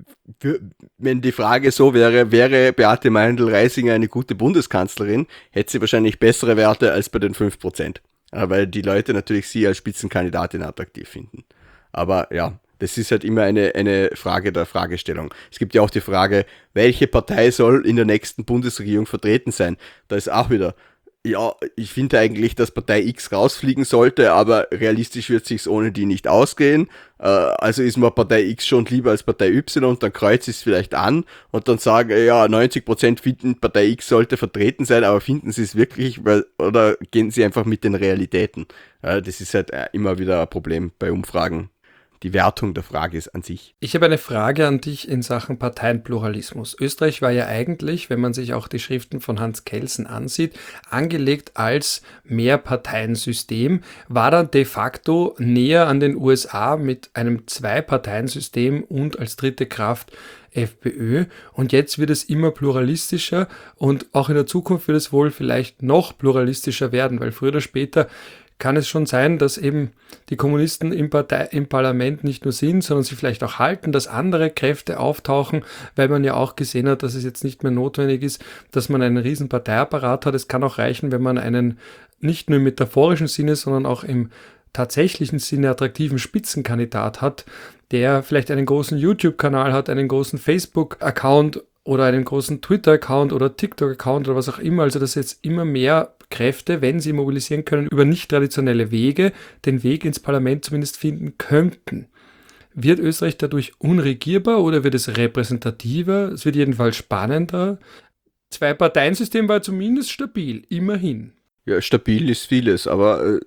Speaker 2: wenn die Frage so wäre Beate Meindl-Reisinger eine gute Bundeskanzlerin, hätte sie wahrscheinlich bessere Werte als bei den 5%. Weil die Leute natürlich sie als Spitzenkandidatin attraktiv finden. Aber ja, das ist halt immer eine Frage der Fragestellung. Es gibt ja auch die Frage, welche Partei soll in der nächsten Bundesregierung vertreten sein? Da ist auch wieder, ja, ich finde eigentlich, dass Partei X rausfliegen sollte, aber realistisch wird sich's ohne die nicht ausgehen. Also ist mir Partei X schon lieber als Partei Y und dann kreuzt es vielleicht an und dann sagen, ja, 90% finden, Partei X sollte vertreten sein, aber finden sie es wirklich, oder gehen sie einfach mit den Realitäten? Das ist halt immer wieder ein Problem bei Umfragen. Die Wertung der Frage ist an sich.
Speaker 1: Ich habe eine Frage an dich in Sachen Parteienpluralismus. Österreich war ja eigentlich, wenn man sich auch die Schriften von Hans Kelsen ansieht, angelegt als Mehrparteiensystem, war dann de facto näher an den USA mit einem Zwei-Parteien-System und als dritte Kraft FPÖ. Und jetzt wird es immer pluralistischer und auch in der Zukunft wird es wohl vielleicht noch pluralistischer werden, weil früher oder später kann es schon sein, dass eben die Kommunisten im Parlament nicht nur sind, sondern sie vielleicht auch halten, dass andere Kräfte auftauchen, weil man ja auch gesehen hat, dass es jetzt nicht mehr notwendig ist, dass man einen riesen Parteiapparat hat. Es kann auch reichen, wenn man einen nicht nur im metaphorischen Sinne, sondern auch im tatsächlichen Sinne attraktiven Spitzenkandidat hat, der vielleicht einen großen YouTube-Kanal hat, einen großen Facebook-Account oder einen großen Twitter-Account oder TikTok-Account oder was auch immer. Also dass jetzt immer mehr Kräfte, wenn sie mobilisieren können, über nicht traditionelle Wege den Weg ins Parlament zumindest finden könnten. Wird Österreich dadurch unregierbar oder wird es repräsentativer? Es wird jedenfalls spannender. Zwei-Parteien-System war zumindest stabil, immerhin.
Speaker 2: Ja, stabil ist vieles, aber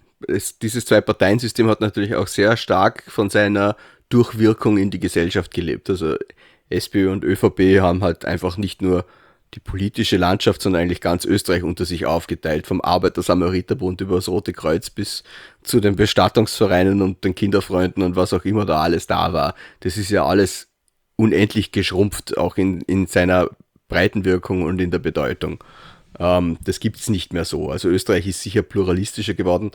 Speaker 2: dieses Zwei-Parteien-System hat natürlich auch sehr stark von seiner Durchwirkung in die Gesellschaft gelebt. Also SPÖ und ÖVP haben halt einfach nicht nur die politische Landschaft, sondern eigentlich ganz Österreich unter sich aufgeteilt, vom Arbeiter-Samariter-Bund über das Rote Kreuz bis zu den Bestattungsvereinen und den Kinderfreunden und was auch immer da alles da war. Das ist ja alles unendlich geschrumpft, auch in seiner Breitenwirkung und in der Bedeutung. Das gibt's nicht mehr so. Also Österreich ist sicher pluralistischer geworden.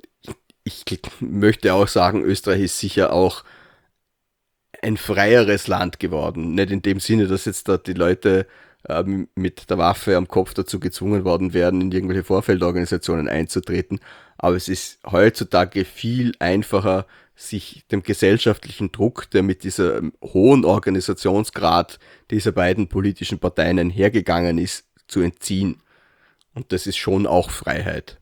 Speaker 2: Ich möchte auch sagen, Österreich ist sicher auch ein freieres Land geworden. Nicht in dem Sinne, dass jetzt da die Leute mit der Waffe am Kopf dazu gezwungen worden werden, in irgendwelche Vorfeldorganisationen einzutreten. Aber es ist heutzutage viel einfacher, sich dem gesellschaftlichen Druck, der mit diesem hohen Organisationsgrad dieser beiden politischen Parteien einhergegangen ist, zu entziehen. Und das ist schon auch Freiheit.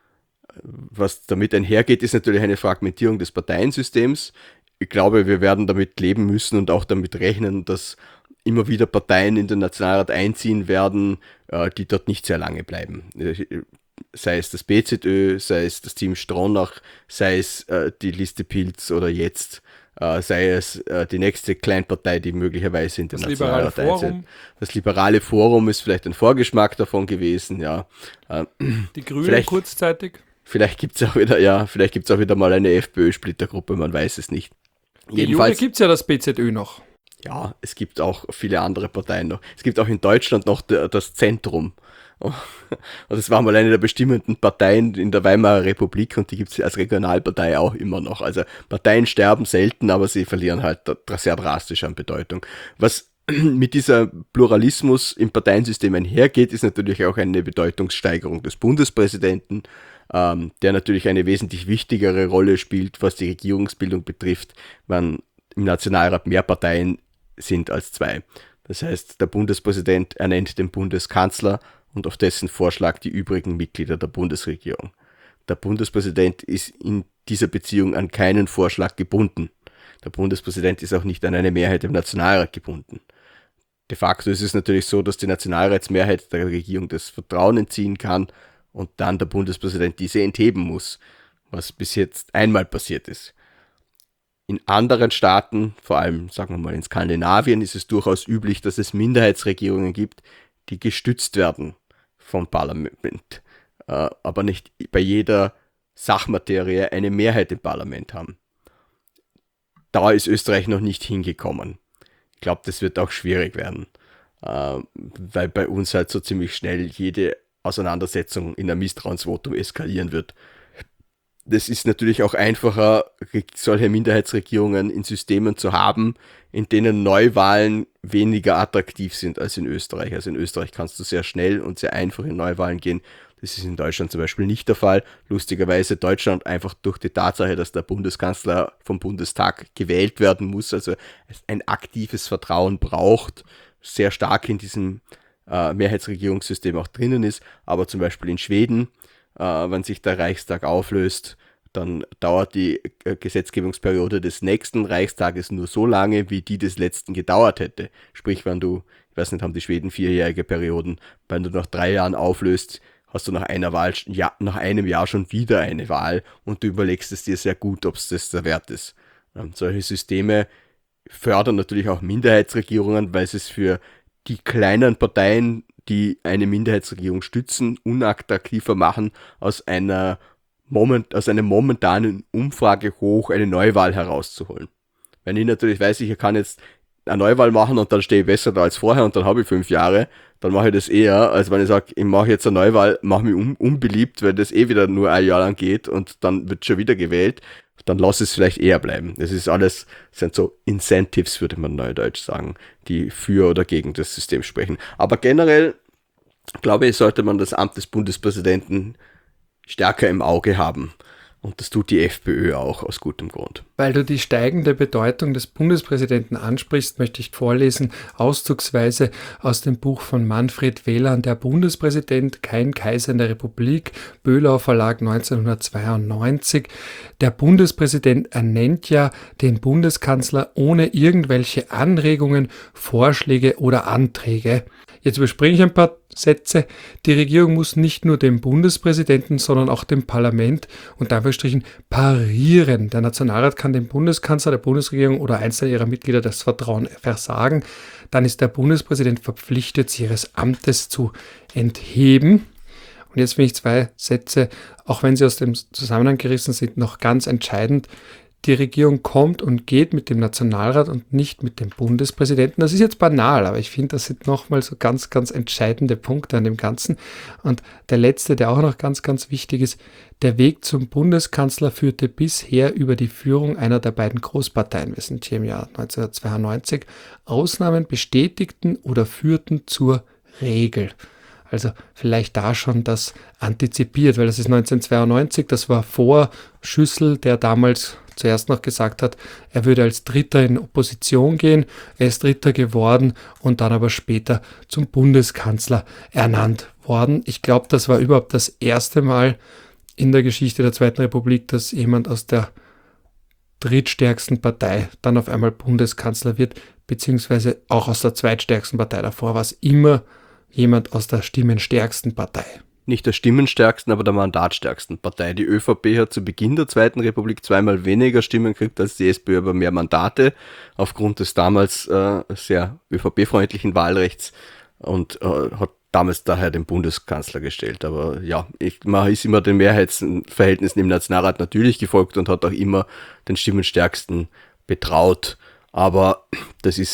Speaker 2: Was damit einhergeht, ist natürlich eine Fragmentierung des Parteiensystems. Ich glaube, wir werden damit leben müssen und auch damit rechnen, dass immer wieder Parteien in den Nationalrat einziehen werden, die dort nicht sehr lange bleiben. Sei es das BZÖ, sei es das Team Stronach, sei es die Liste Pilz oder jetzt, sei es die nächste Kleinpartei, die möglicherweise in den Nationalrat einzieht. Das Liberale Forum ist vielleicht ein Vorgeschmack davon gewesen, ja.
Speaker 1: Die Grünen kurzzeitig.
Speaker 2: Vielleicht gibt's auch wieder mal eine FPÖ-Splittergruppe, man weiß es nicht.
Speaker 1: Jedenfalls gibt es ja das BZÖ noch.
Speaker 2: Ja, es gibt auch viele andere Parteien noch. Es gibt auch in Deutschland noch das Zentrum, Und das war mal eine der bestimmenden Parteien in der Weimarer Republik und die gibt es als Regionalpartei auch immer noch. Also Parteien sterben selten, aber sie verlieren halt sehr drastisch an Bedeutung. Was mit dieser Pluralismus im Parteiensystem einhergeht, ist natürlich auch eine Bedeutungssteigerung des Bundespräsidenten, der natürlich eine wesentlich wichtigere Rolle spielt, was die Regierungsbildung betrifft, wenn im Nationalrat mehr Parteien sind als zwei. Das heißt, der Bundespräsident ernennt den Bundeskanzler und auf dessen Vorschlag die übrigen Mitglieder der Bundesregierung. Der Bundespräsident ist in dieser Beziehung an keinen Vorschlag gebunden. Der Bundespräsident ist auch nicht an eine Mehrheit im Nationalrat gebunden. De facto ist es natürlich so, dass die Nationalratsmehrheit der Regierung das Vertrauen entziehen kann und dann der Bundespräsident diese entheben muss, was bis jetzt einmal passiert ist. In anderen Staaten, vor allem sagen wir mal in Skandinavien, ist es durchaus üblich, dass es Minderheitsregierungen gibt, die gestützt werden vom Parlament, aber nicht bei jeder Sachmaterie eine Mehrheit im Parlament haben. Da ist Österreich noch nicht hingekommen. Ich glaube, das wird auch schwierig werden, weil bei uns halt so ziemlich schnell jede Auseinandersetzung in einem Misstrauensvotum eskalieren wird. Das ist natürlich auch einfacher, solche Minderheitsregierungen in Systemen zu haben, in denen Neuwahlen weniger attraktiv sind als in Österreich. Also in Österreich kannst du sehr schnell und sehr einfach in Neuwahlen gehen. Das ist in Deutschland zum Beispiel nicht der Fall. Lustigerweise Deutschland einfach durch die Tatsache, dass der Bundeskanzler vom Bundestag gewählt werden muss, also ein aktives Vertrauen braucht, sehr stark in diesem Mehrheitsregierungssystem auch drinnen ist. Aber zum Beispiel in Schweden, wenn sich der Reichstag auflöst, dann dauert die Gesetzgebungsperiode des nächsten Reichstages nur so lange, wie die des letzten gedauert hätte. Sprich, wenn du, ich weiß nicht, haben die Schweden 4-jährige Perioden, wenn du nach 3 Jahren auflöst, hast du nach einer Wahl, ja, nach einem Jahr schon wieder eine Wahl und du überlegst es dir sehr gut, ob es das der Wert ist. Solche Systeme fördern natürlich auch Minderheitsregierungen, weil es für die kleinen Parteien, die eine Minderheitsregierung stützen, unattraktiver machen, aus einem momentanen Umfragehoch eine Neuwahl herauszuholen. Wenn ich natürlich weiß, ich kann jetzt eine Neuwahl machen und dann stehe ich besser da als vorher und dann habe ich 5 Jahre, dann mache ich das eher, als wenn ich sage, ich mache jetzt eine Neuwahl, mache mich unbeliebt, weil das wieder nur ein Jahr lang geht und dann wird schon wieder gewählt, dann lass es vielleicht eher bleiben. Das ist alles, sind so Incentives, würde man neudeutsch sagen, die für oder gegen das System sprechen. Aber generell, glaube ich, sollte man das Amt des Bundespräsidenten stärker im Auge haben. Und das tut die FPÖ auch aus gutem Grund.
Speaker 1: Weil du die steigende Bedeutung des Bundespräsidenten ansprichst, möchte ich vorlesen, auszugsweise aus dem Buch von Manfred Wehland, Der Bundespräsident, kein Kaiser in der Republik, Böhlau Verlag 1992. Der Bundespräsident ernennt ja den Bundeskanzler ohne irgendwelche Anregungen, Vorschläge oder Anträge. Jetzt überspringe ich ein paar Sätze. Die Regierung muss nicht nur dem Bundespräsidenten, sondern auch dem Parlament und Anführungsstrichen parieren. Der Nationalrat kann dem Bundeskanzler, der Bundesregierung oder einzelne ihrer Mitglieder das Vertrauen versagen. Dann ist der Bundespräsident verpflichtet, sich ihres Amtes zu entheben. Und jetzt finde ich 2 Sätze, auch wenn sie aus dem Zusammenhang gerissen sind, noch ganz entscheidend. Die Regierung kommt und geht mit dem Nationalrat und nicht mit dem Bundespräsidenten. Das ist jetzt banal, aber ich finde, das sind nochmal so ganz, ganz entscheidende Punkte an dem Ganzen. Und der letzte, der auch noch ganz, ganz wichtig ist, der Weg zum Bundeskanzler führte bisher über die Führung einer der beiden Großparteien, wir sind hier im Jahr 1992, Ausnahmen bestätigten oder führten zur Regel. Also vielleicht da schon das antizipiert, weil das ist 1992, das war vor Schüssel, der damals zuerst noch gesagt hat, er würde als Dritter in Opposition gehen, er ist Dritter geworden und dann aber später zum Bundeskanzler ernannt worden. Ich glaube, das war überhaupt das erste Mal in der Geschichte der Zweiten Republik, dass jemand aus der drittstärksten Partei dann auf einmal Bundeskanzler wird, beziehungsweise auch aus der zweitstärksten Partei. Davor war es immer jemand aus der stimmenstärksten Partei.
Speaker 2: Nicht der stimmenstärksten, aber der mandatstärksten Partei. Die ÖVP hat zu Beginn der Zweiten Republik 2-mal weniger Stimmen gekriegt als die SPÖ, aber mehr Mandate aufgrund des damals sehr ÖVP-freundlichen Wahlrechts und hat damals daher den Bundeskanzler gestellt. Aber ja, man ist immer den Mehrheitsverhältnissen im Nationalrat natürlich gefolgt und hat auch immer den stimmenstärksten betraut. Aber das ist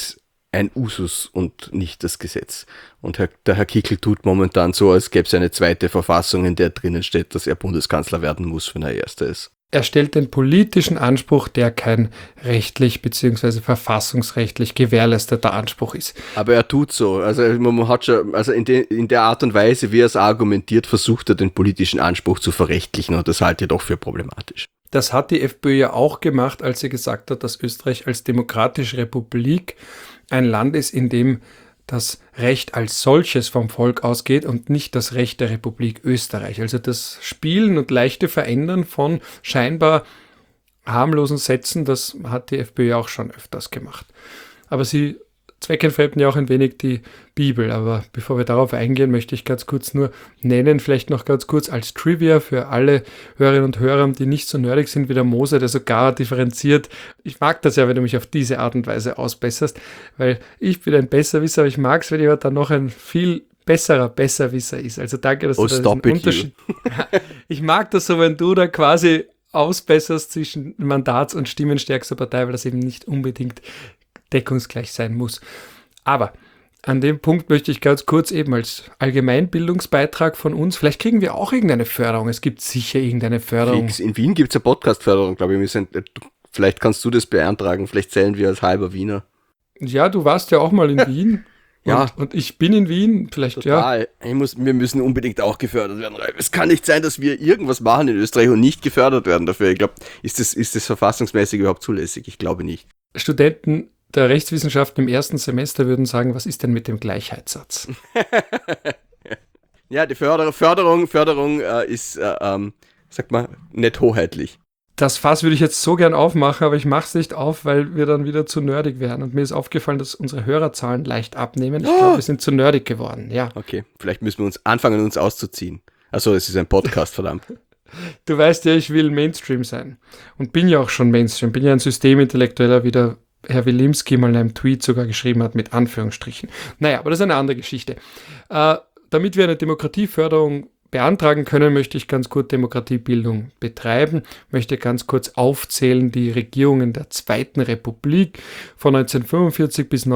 Speaker 2: ein Usus und nicht das Gesetz. Und der Herr Kickl tut momentan so, als gäbe es eine zweite Verfassung, in der drinnen steht, dass er Bundeskanzler werden muss, wenn er Erster ist.
Speaker 1: Er stellt den politischen Anspruch, der kein rechtlich bzw. verfassungsrechtlich gewährleisteter Anspruch ist.
Speaker 2: Aber er tut so. Also man hat schon, also in der Art und Weise, wie er es argumentiert, versucht er den politischen Anspruch zu verrechtlichen, und das halte ich doch für problematisch.
Speaker 1: Das hat die FPÖ ja auch gemacht, als sie gesagt hat, dass Österreich als demokratische Republik ein Land ist, in dem das Recht als solches vom Volk ausgeht und nicht das Recht der Republik Österreich. Also das Spielen und leichte Verändern von scheinbar harmlosen Sätzen, das hat die FPÖ auch schon öfters gemacht. Aber sie zweckentfremden ja auch ein wenig die Bibel. Aber bevor wir darauf eingehen, möchte ich ganz kurz nur nennen, vielleicht noch ganz kurz als Trivia für alle Hörerinnen und Hörer, die nicht so nerdig sind wie der Mose, der sogar differenziert. Ich mag das ja, wenn du mich auf diese Art und Weise ausbesserst, weil ich bin ein Besserwisser, aber ich mag es, wenn jemand dann noch ein viel besserer Besserwisser ist. Also danke, dass du da diesen Unterschied... Ich mag das so, wenn du da quasi ausbesserst zwischen Mandats- und stimmenstärkster Partei, weil das eben nicht unbedingt deckungsgleich sein muss. Aber an dem Punkt möchte ich ganz kurz eben als Allgemeinbildungsbeitrag von uns, vielleicht kriegen wir auch irgendeine Förderung. Es gibt sicher irgendeine Förderung.
Speaker 2: In Wien gibt es eine Podcast-Förderung, glaube ich. Vielleicht kannst du das beantragen, vielleicht zählen wir als halber Wiener.
Speaker 1: Ja, du warst ja auch mal in Wien.
Speaker 2: Ja.
Speaker 1: Und ich bin in Wien, vielleicht
Speaker 2: total. Ja. Wir müssen unbedingt auch gefördert werden. Es kann nicht sein, dass wir irgendwas machen in Österreich und nicht gefördert werden dafür. Ich glaube, ist das verfassungsmäßig überhaupt zulässig? Ich glaube nicht.
Speaker 1: Studenten der Rechtswissenschaften im ersten Semester würden sagen, was ist denn mit dem Gleichheitssatz?
Speaker 2: Ja, die Förderung ist, sag mal, nicht hoheitlich.
Speaker 1: Das Fass würde ich jetzt so gern aufmachen, aber ich mache es nicht auf, weil wir dann wieder zu nerdig werden. Und mir ist aufgefallen, dass unsere Hörerzahlen leicht abnehmen. Ich glaube, wir sind zu nerdig geworden, ja.
Speaker 2: Okay, vielleicht müssen wir uns anfangen, uns auszuziehen. Achso, es ist ein Podcast, verdammt.
Speaker 1: Du weißt ja, ich will Mainstream sein. Und bin ja auch schon Mainstream. Bin ja ein Systemintellektueller, wie der Herr Wilimski mal in einem Tweet sogar geschrieben hat, mit Anführungsstrichen. Naja, aber das ist eine andere Geschichte. Damit wir eine Demokratieförderung beantragen können, möchte ich ganz kurz Demokratiebildung betreiben, möchte ganz kurz aufzählen die Regierungen der Zweiten Republik. Von 1945 bis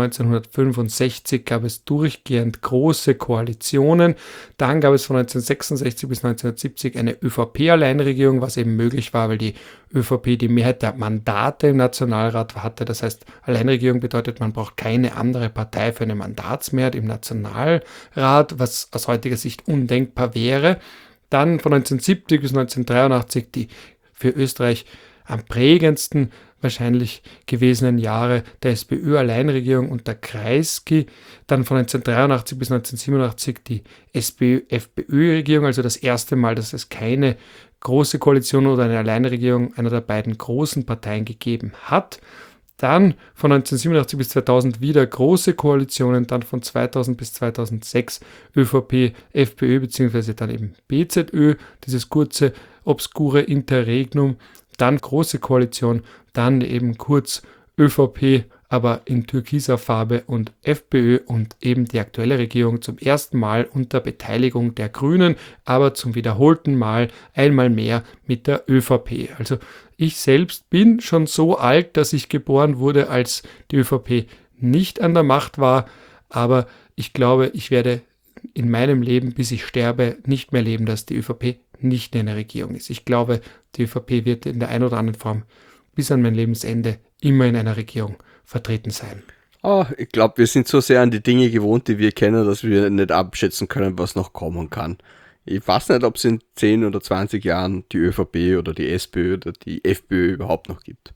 Speaker 1: 1965 gab es durchgehend große Koalitionen. Dann gab es von 1966 bis 1970 eine ÖVP-Alleinregierung, was eben möglich war, weil die ÖVP die Mehrheit der Mandate im Nationalrat hatte. Das heißt, Alleinregierung bedeutet, man braucht keine andere Partei für eine Mandatsmehrheit im Nationalrat, was aus heutiger Sicht undenkbar wäre. Dann von 1970 bis 1983 die für Österreich am prägendsten wahrscheinlich gewesenen Jahre der SPÖ-Alleinregierung unter Kreisky. Dann von 1983 bis 1987 die SPÖ-FPÖ-Regierung, also das erste Mal, dass es keine große Koalition oder eine Alleinregierung einer der beiden großen Parteien gegeben hat. Dann von 1987 bis 2000 wieder große Koalitionen, dann von 2000 bis 2006 ÖVP, FPÖ bzw. dann eben BZÖ, dieses kurze, obskure Interregnum, dann große Koalition, dann eben kurz ÖVP, aber in türkiser Farbe und FPÖ und eben die aktuelle Regierung zum ersten Mal unter Beteiligung der Grünen, aber zum wiederholten Mal einmal mehr mit der ÖVP. Also ich selbst bin schon so alt, dass ich geboren wurde, als die ÖVP nicht an der Macht war, aber ich glaube, ich werde in meinem Leben, bis ich sterbe, nicht mehr leben, dass die ÖVP nicht in einer Regierung ist. Ich glaube, die ÖVP wird in der einen oder anderen Form bis an mein Lebensende immer in einer Regierung vertreten sein.
Speaker 2: Ich glaube, wir sind so sehr an die Dinge gewohnt, die wir kennen, dass wir nicht abschätzen können, was noch kommen kann. Ich weiß nicht, ob es in 10 oder 20 Jahren die ÖVP oder die SPÖ oder die FPÖ überhaupt noch gibt.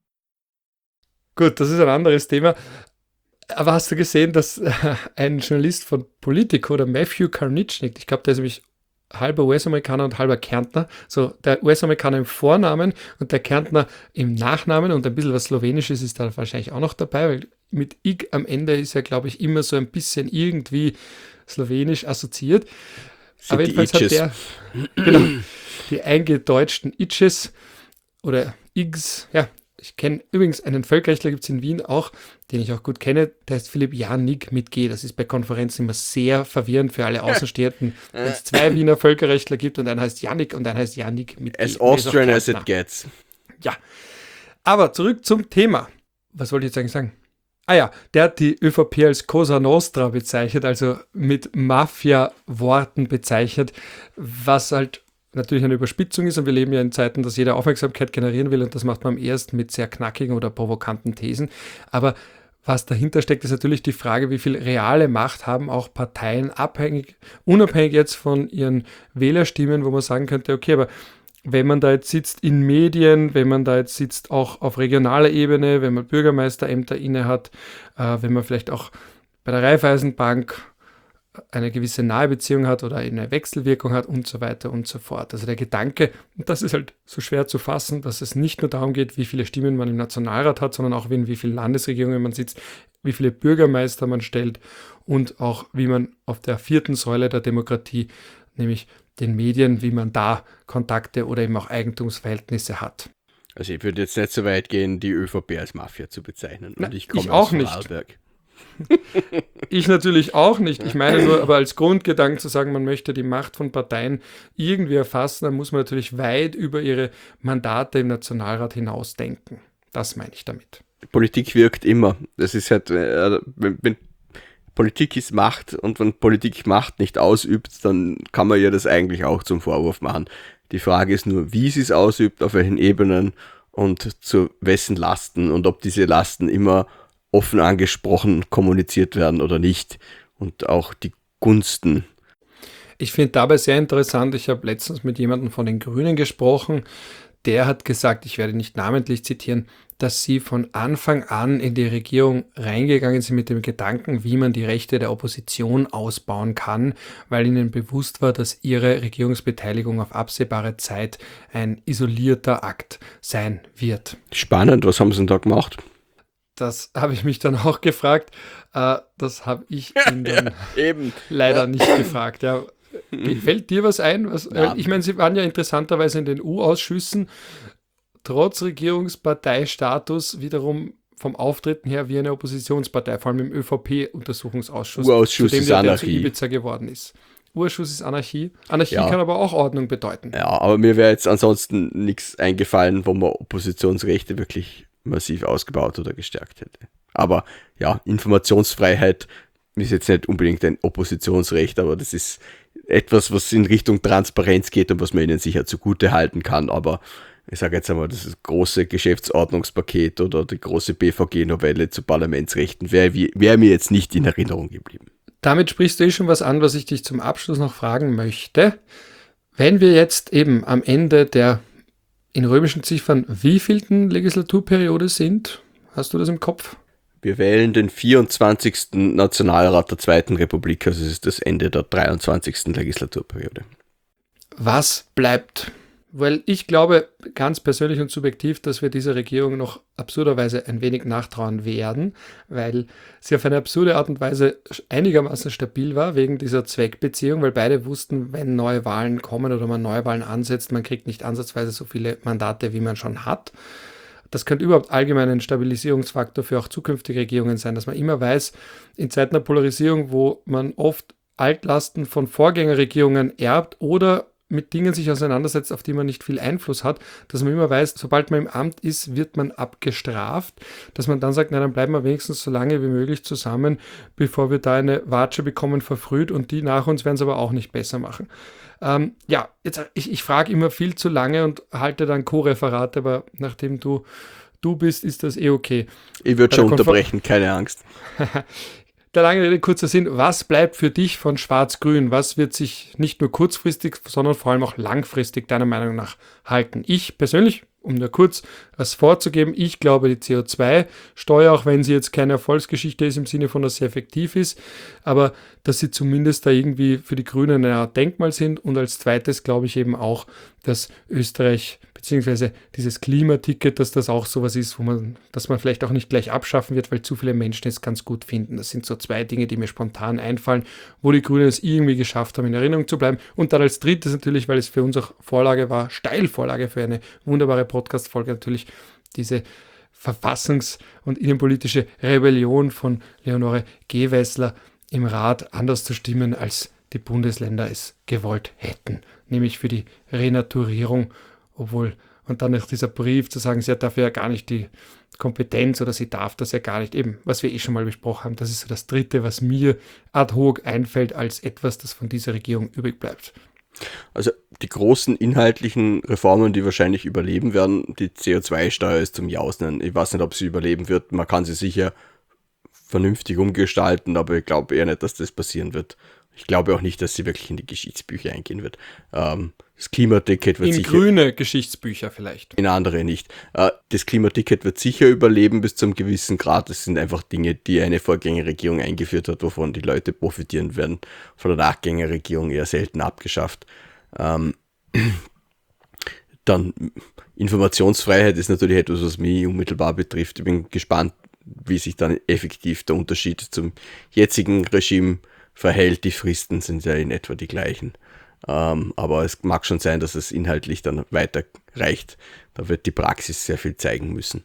Speaker 1: Gut, das ist ein anderes Thema. Aber hast du gesehen, dass ein Journalist von Politico, der Matthew Karnitschnik, ich glaube, der ist nämlich halber US-Amerikaner und halber Kärntner, so der US-Amerikaner im Vornamen und der Kärntner im Nachnamen und ein bisschen was Slowenisches ist da wahrscheinlich auch noch dabei, weil mit Ig am Ende ist ja, glaube ich, immer so ein bisschen irgendwie slowenisch assoziiert. Aber jedenfalls hat der, genau, die eingedeutschten Itches oder Igs, ja, ich kenne übrigens einen Völkerrechtler, gibt es in Wien auch, den ich auch gut kenne, der heißt Philipp Janik mit G. Das ist bei Konferenzen immer sehr verwirrend für alle Außenstehenden, wenn es 2 Wiener Völkerrechtler gibt und einer heißt Janik und einer heißt Janik mit G.
Speaker 2: As Austrian as it gets.
Speaker 1: Ja, aber zurück zum Thema. Was wollte ich jetzt eigentlich sagen? Der hat die ÖVP als Cosa Nostra bezeichnet, also mit Mafia-Worten bezeichnet, was halt natürlich eine Überspitzung ist, und wir leben ja in Zeiten, dass jeder Aufmerksamkeit generieren will, und das macht man am ersten mit sehr knackigen oder provokanten Thesen. Aber was dahinter steckt, ist natürlich die Frage, wie viel reale Macht haben auch Parteien unabhängig jetzt von ihren Wählerstimmen, wo man sagen könnte, okay, aber wenn man da jetzt sitzt in Medien, wenn man da jetzt sitzt auch auf regionaler Ebene, wenn man Bürgermeisterämter inne hat, wenn man vielleicht auch bei der Raiffeisenbank eine gewisse nahe Beziehung hat oder eine Wechselwirkung hat und so weiter und so fort. Also der Gedanke, und das ist halt so schwer zu fassen, dass es nicht nur darum geht, wie viele Stimmen man im Nationalrat hat, sondern auch in wie vielen Landesregierungen man sitzt, wie viele Bürgermeister man stellt und auch wie man auf der 4. Säule der Demokratie, nämlich den Medien, wie man da Kontakte oder eben auch Eigentumsverhältnisse hat.
Speaker 2: Also ich würde jetzt nicht so weit gehen, die ÖVP als Mafia zu bezeichnen. Und ich komme
Speaker 1: auch
Speaker 2: aus
Speaker 1: nicht.
Speaker 2: Vorarlberg.
Speaker 1: Ich natürlich auch nicht. Ich meine nur, aber als Grundgedanken zu sagen, man möchte die Macht von Parteien irgendwie erfassen, dann muss man natürlich weit über ihre Mandate im Nationalrat hinaus denken. Das meine ich damit.
Speaker 2: Politik wirkt immer. Das ist halt, wenn Politik ist Macht, und wenn Politik Macht nicht ausübt, dann kann man ja das eigentlich auch zum Vorwurf machen. Die Frage ist nur, wie sie es ausübt, auf welchen Ebenen und zu wessen Lasten, und ob diese Lasten immer offen angesprochen kommuniziert werden oder nicht, und auch die Gunsten.
Speaker 1: Ich finde dabei sehr interessant, ich habe letztens mit jemandem von den Grünen gesprochen, der hat gesagt, ich werde nicht namentlich zitieren, dass sie von Anfang an in die Regierung reingegangen sind mit dem Gedanken, wie man die Rechte der Opposition ausbauen kann, weil ihnen bewusst war, dass ihre Regierungsbeteiligung auf absehbare Zeit ein isolierter Akt sein wird.
Speaker 2: Spannend, was haben sie denn da gemacht?
Speaker 1: Das habe ich mich dann auch gefragt. Das habe ich ihn dann
Speaker 2: eben
Speaker 1: leider nicht gefragt. Ja. Fällt dir was ein? Ich meine, sie waren ja interessanterweise in den U-Ausschüssen, trotz Regierungsparteistatus wiederum vom Auftreten her wie eine Oppositionspartei, vor allem im ÖVP-Untersuchungsausschuss,
Speaker 2: U-Ausschuss
Speaker 1: zu dem
Speaker 2: ist
Speaker 1: der
Speaker 2: Anarchie.
Speaker 1: zu Ibiza geworden ist. U-Ausschuss ist Anarchie. Anarchie
Speaker 2: Ja.
Speaker 1: kann aber auch Ordnung bedeuten.
Speaker 2: Ja, aber mir wäre jetzt ansonsten nichts eingefallen, wo man Oppositionsrechte wirklich massiv ausgebaut oder gestärkt hätte. Aber ja, Informationsfreiheit ist jetzt nicht unbedingt ein Oppositionsrecht, aber das ist etwas, was in Richtung Transparenz geht und was man ihnen sicher zugute halten kann. Aber ich sage jetzt einmal, das große Geschäftsordnungspaket oder die große BVG-Novelle zu Parlamentsrechten wäre mir jetzt nicht in Erinnerung geblieben.
Speaker 1: Damit sprichst du schon was an, was ich dich zum Abschluss noch fragen möchte. Wenn wir jetzt eben am Ende der in römischen Ziffern wievielten Legislaturperiode sind, hast du das im Kopf?
Speaker 2: Wir wählen den 24. Nationalrat der Zweiten Republik, also es ist das Ende der 23. Legislaturperiode.
Speaker 1: Was bleibt? Weil ich glaube, ganz persönlich und subjektiv, dass wir dieser Regierung noch absurderweise ein wenig nachtrauen werden, weil sie auf eine absurde Art und Weise einigermaßen stabil war, wegen dieser Zweckbeziehung, weil beide wussten, wenn neue Wahlen kommen oder man Neuwahlen ansetzt, man kriegt nicht ansatzweise so viele Mandate, wie man schon hat. Das könnte überhaupt allgemein ein Stabilisierungsfaktor für auch zukünftige Regierungen sein, dass man immer weiß, in Zeiten der Polarisierung, wo man oft Altlasten von Vorgängerregierungen erbt oder mit Dingen sich auseinandersetzt, auf die man nicht viel Einfluss hat, dass man immer weiß, sobald man im Amt ist, wird man abgestraft, dass man dann sagt, na, dann bleiben wir wenigstens so lange wie möglich zusammen, bevor wir da eine Watsche bekommen verfrüht, und die nach uns werden es aber auch nicht besser machen. Ich frage immer viel zu lange und halte dann Co-Referate, aber nachdem du bist, ist das okay.
Speaker 2: Ich würde schon unterbrechen, keine Angst.
Speaker 1: Der lange Rede, kurzer Sinn, was bleibt für dich von Schwarz-Grün? Was wird sich nicht nur kurzfristig, sondern vor allem auch langfristig deiner Meinung nach halten? Ich persönlich, um nur kurz was vorzugeben, ich glaube, die CO2-Steuer, auch wenn sie jetzt keine Erfolgsgeschichte ist im Sinne von, dass sie effektiv ist, aber dass sie zumindest da irgendwie für die Grünen eine Art Denkmal sind. Und als zweites glaube ich eben auch, dass Österreich beziehungsweise dieses Klimaticket, dass das auch sowas ist, dass man vielleicht auch nicht gleich abschaffen wird, weil zu viele Menschen es ganz gut finden. Das sind so zwei Dinge, die mir spontan einfallen, wo die Grünen es irgendwie geschafft haben, in Erinnerung zu bleiben. Und dann als drittes natürlich, weil es für uns auch Vorlage war, Steilvorlage für eine wunderbare Podcast-Folge, natürlich diese verfassungs- und innenpolitische Rebellion von Leonore Gewessler im Rat, anders zu stimmen, als die Bundesländer es gewollt hätten, nämlich für die Renaturierung. Und dann ist dieser Brief zu sagen, sie hat dafür ja gar nicht die Kompetenz oder sie darf das ja gar nicht, eben, was wir schon mal besprochen haben. Das ist so das Dritte, was mir ad hoc einfällt als etwas, das von dieser Regierung übrig bleibt.
Speaker 2: Also die großen inhaltlichen Reformen, die wahrscheinlich überleben werden, die CO2-Steuer ist zum Jausen. Ich weiß nicht, ob sie überleben wird. Man kann sie sicher vernünftig umgestalten, aber ich glaube eher nicht, dass das passieren wird. Ich glaube auch nicht, dass sie wirklich in die Geschichtsbücher eingehen wird. Das Klimaticket wird sicher...
Speaker 1: In grüne Geschichtsbücher vielleicht.
Speaker 2: In andere nicht. Das Klimaticket wird sicher überleben bis zu einem gewissen Grad. Das sind einfach Dinge, die eine Vorgängerregierung eingeführt hat, wovon die Leute profitieren werden. Von der Nachgängerregierung eher selten abgeschafft. Dann Informationsfreiheit ist natürlich etwas, was mich unmittelbar betrifft. Ich bin gespannt, wie sich dann effektiv der Unterschied zum jetzigen Regime verhält. Die Fristen sind ja in etwa die gleichen. Aber es mag schon sein, dass es inhaltlich dann weiter reicht. Da wird die Praxis sehr viel zeigen müssen.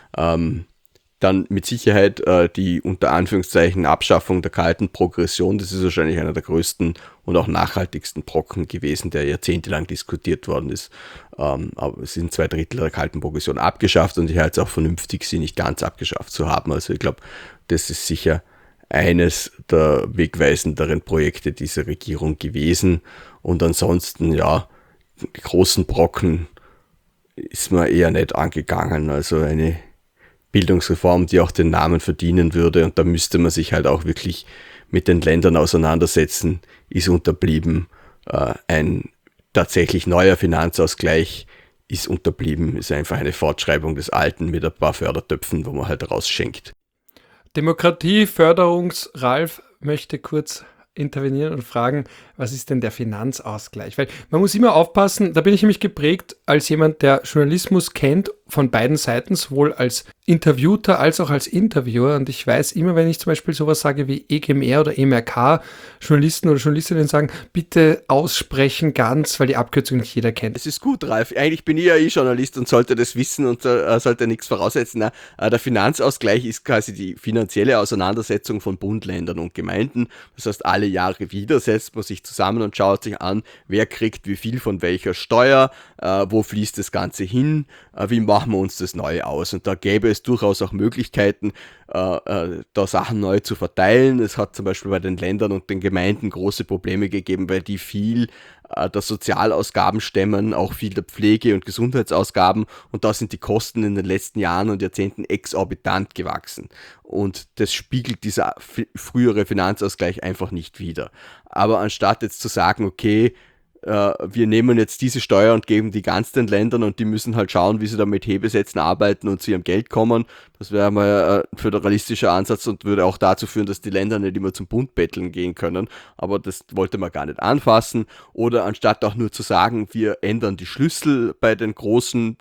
Speaker 2: Dann mit Sicherheit die unter Anführungszeichen Abschaffung der kalten Progression. Das ist wahrscheinlich einer der größten und auch nachhaltigsten Brocken gewesen, der jahrzehntelang diskutiert worden ist. Aber es sind 2/3 der kalten Progression abgeschafft und ich halte es auch vernünftig, sie nicht ganz abgeschafft zu haben. Also ich glaube, das ist sicher eines der wegweisenderen Projekte dieser Regierung gewesen. Und ansonsten, ja, die großen Brocken ist man eher nicht angegangen. Also eine Bildungsreform, die auch den Namen verdienen würde. Und da müsste man sich halt auch wirklich mit den Ländern auseinandersetzen, ist unterblieben. Ein tatsächlich neuer Finanzausgleich ist unterblieben, ist einfach eine Fortschreibung des Alten mit ein paar Fördertöpfen, wo man halt rausschenkt.
Speaker 1: Demokratieförderungs-Ralf möchte kurz intervenieren und fragen, was ist denn der Finanzausgleich? Weil man muss immer aufpassen, da bin ich nämlich geprägt als jemand, der Journalismus kennt von beiden Seiten, sowohl als Interviewter als auch als Interviewer. Und ich weiß immer, wenn ich zum Beispiel sowas sage wie EGMR oder EMRK, Journalisten oder Journalistinnen sagen, bitte aussprechen ganz, weil die Abkürzung nicht jeder kennt.
Speaker 2: Das ist gut, Ralf. Eigentlich bin ich ja Journalist und sollte das wissen und sollte nichts voraussetzen. Der Finanzausgleich ist quasi die finanzielle Auseinandersetzung von Bund, Ländern und Gemeinden. Das heißt, alle Jahre wieder setzt man sich zusammen und schaut sich an, wer kriegt wie viel von welcher Steuer, wo fließt das Ganze hin, wie machen wir uns das neu aus. Und da gäbe es durchaus auch Möglichkeiten, da Sachen neu zu verteilen. Es hat zum Beispiel bei den Ländern und den Gemeinden große Probleme gegeben, weil die viel der Sozialausgaben stemmen, auch viel der Pflege- und Gesundheitsausgaben, und da sind die Kosten in den letzten Jahren und Jahrzehnten exorbitant gewachsen. Und das spiegelt dieser frühere Finanzausgleich einfach nicht wider. Aber anstatt jetzt zu sagen, okay, wir nehmen jetzt diese Steuer und geben die ganz den Ländern und die müssen halt schauen, wie sie da mit Hebesätzen arbeiten und zu ihrem Geld kommen. Das wäre mal ein föderalistischer Ansatz und würde auch dazu führen, dass die Länder nicht immer zum Bund betteln gehen können. Aber das wollte man gar nicht anfassen. Oder anstatt auch nur zu sagen, wir ändern die Schlüssel bei den großen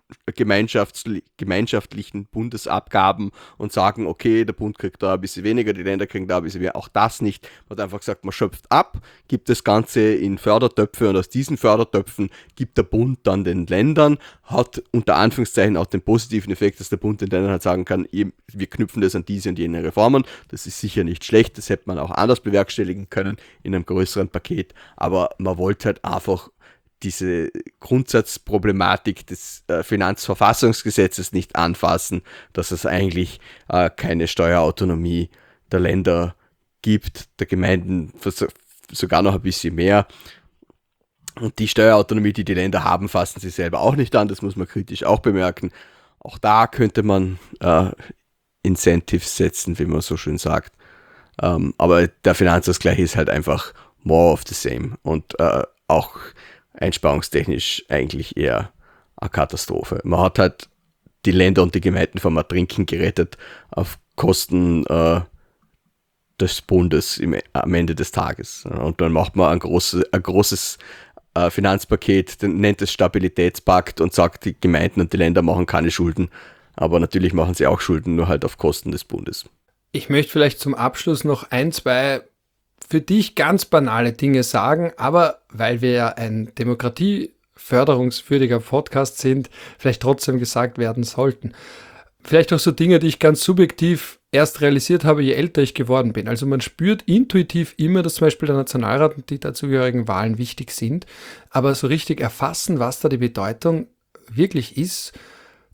Speaker 2: gemeinschaftlichen Bundesabgaben und sagen, okay, der Bund kriegt da ein bisschen weniger, die Länder kriegen da ein bisschen mehr. Auch das nicht. Man hat einfach gesagt, man schöpft ab, gibt das Ganze in Fördertöpfe und aus diesen Fördertöpfen gibt der Bund dann den Ländern, hat unter Anführungszeichen auch den positiven Effekt, dass der Bund den Ländern halt sagen kann, wir knüpfen das an diese und jene Reformen. Das ist sicher nicht schlecht, das hätte man auch anders bewerkstelligen können in einem größeren Paket, aber man wollte halt einfach diese Grundsatzproblematik des Finanzverfassungsgesetzes nicht anfassen, dass es eigentlich keine Steuerautonomie der Länder gibt, der Gemeinden sogar noch ein bisschen mehr. Und die Steuerautonomie, die die Länder haben, fassen sie selber auch nicht an. Das muss man kritisch auch bemerken. Auch da könnte man Incentives setzen, wie man so schön sagt. Aber der Finanzausgleich ist halt einfach more of the same. Und auch einsparungstechnisch eigentlich eher eine Katastrophe. Man hat halt die Länder und die Gemeinden vom Ertrinken gerettet auf Kosten des Bundes am Ende des Tages. Und dann macht man ein großes Finanzpaket, nennt es Stabilitätspakt und sagt, die Gemeinden und die Länder machen keine Schulden. Aber natürlich machen sie auch Schulden, nur halt auf Kosten des Bundes.
Speaker 1: Ich möchte vielleicht zum Abschluss noch 1, 2 für dich ganz banale Dinge sagen, aber weil wir ja ein demokratieförderungswürdiger Podcast sind, vielleicht trotzdem gesagt werden sollten. Vielleicht auch so Dinge, die ich ganz subjektiv erst realisiert habe, je älter ich geworden bin. Also man spürt intuitiv immer, dass zum Beispiel der Nationalrat und die dazugehörigen Wahlen wichtig sind, aber so richtig erfassen, was da die Bedeutung wirklich ist,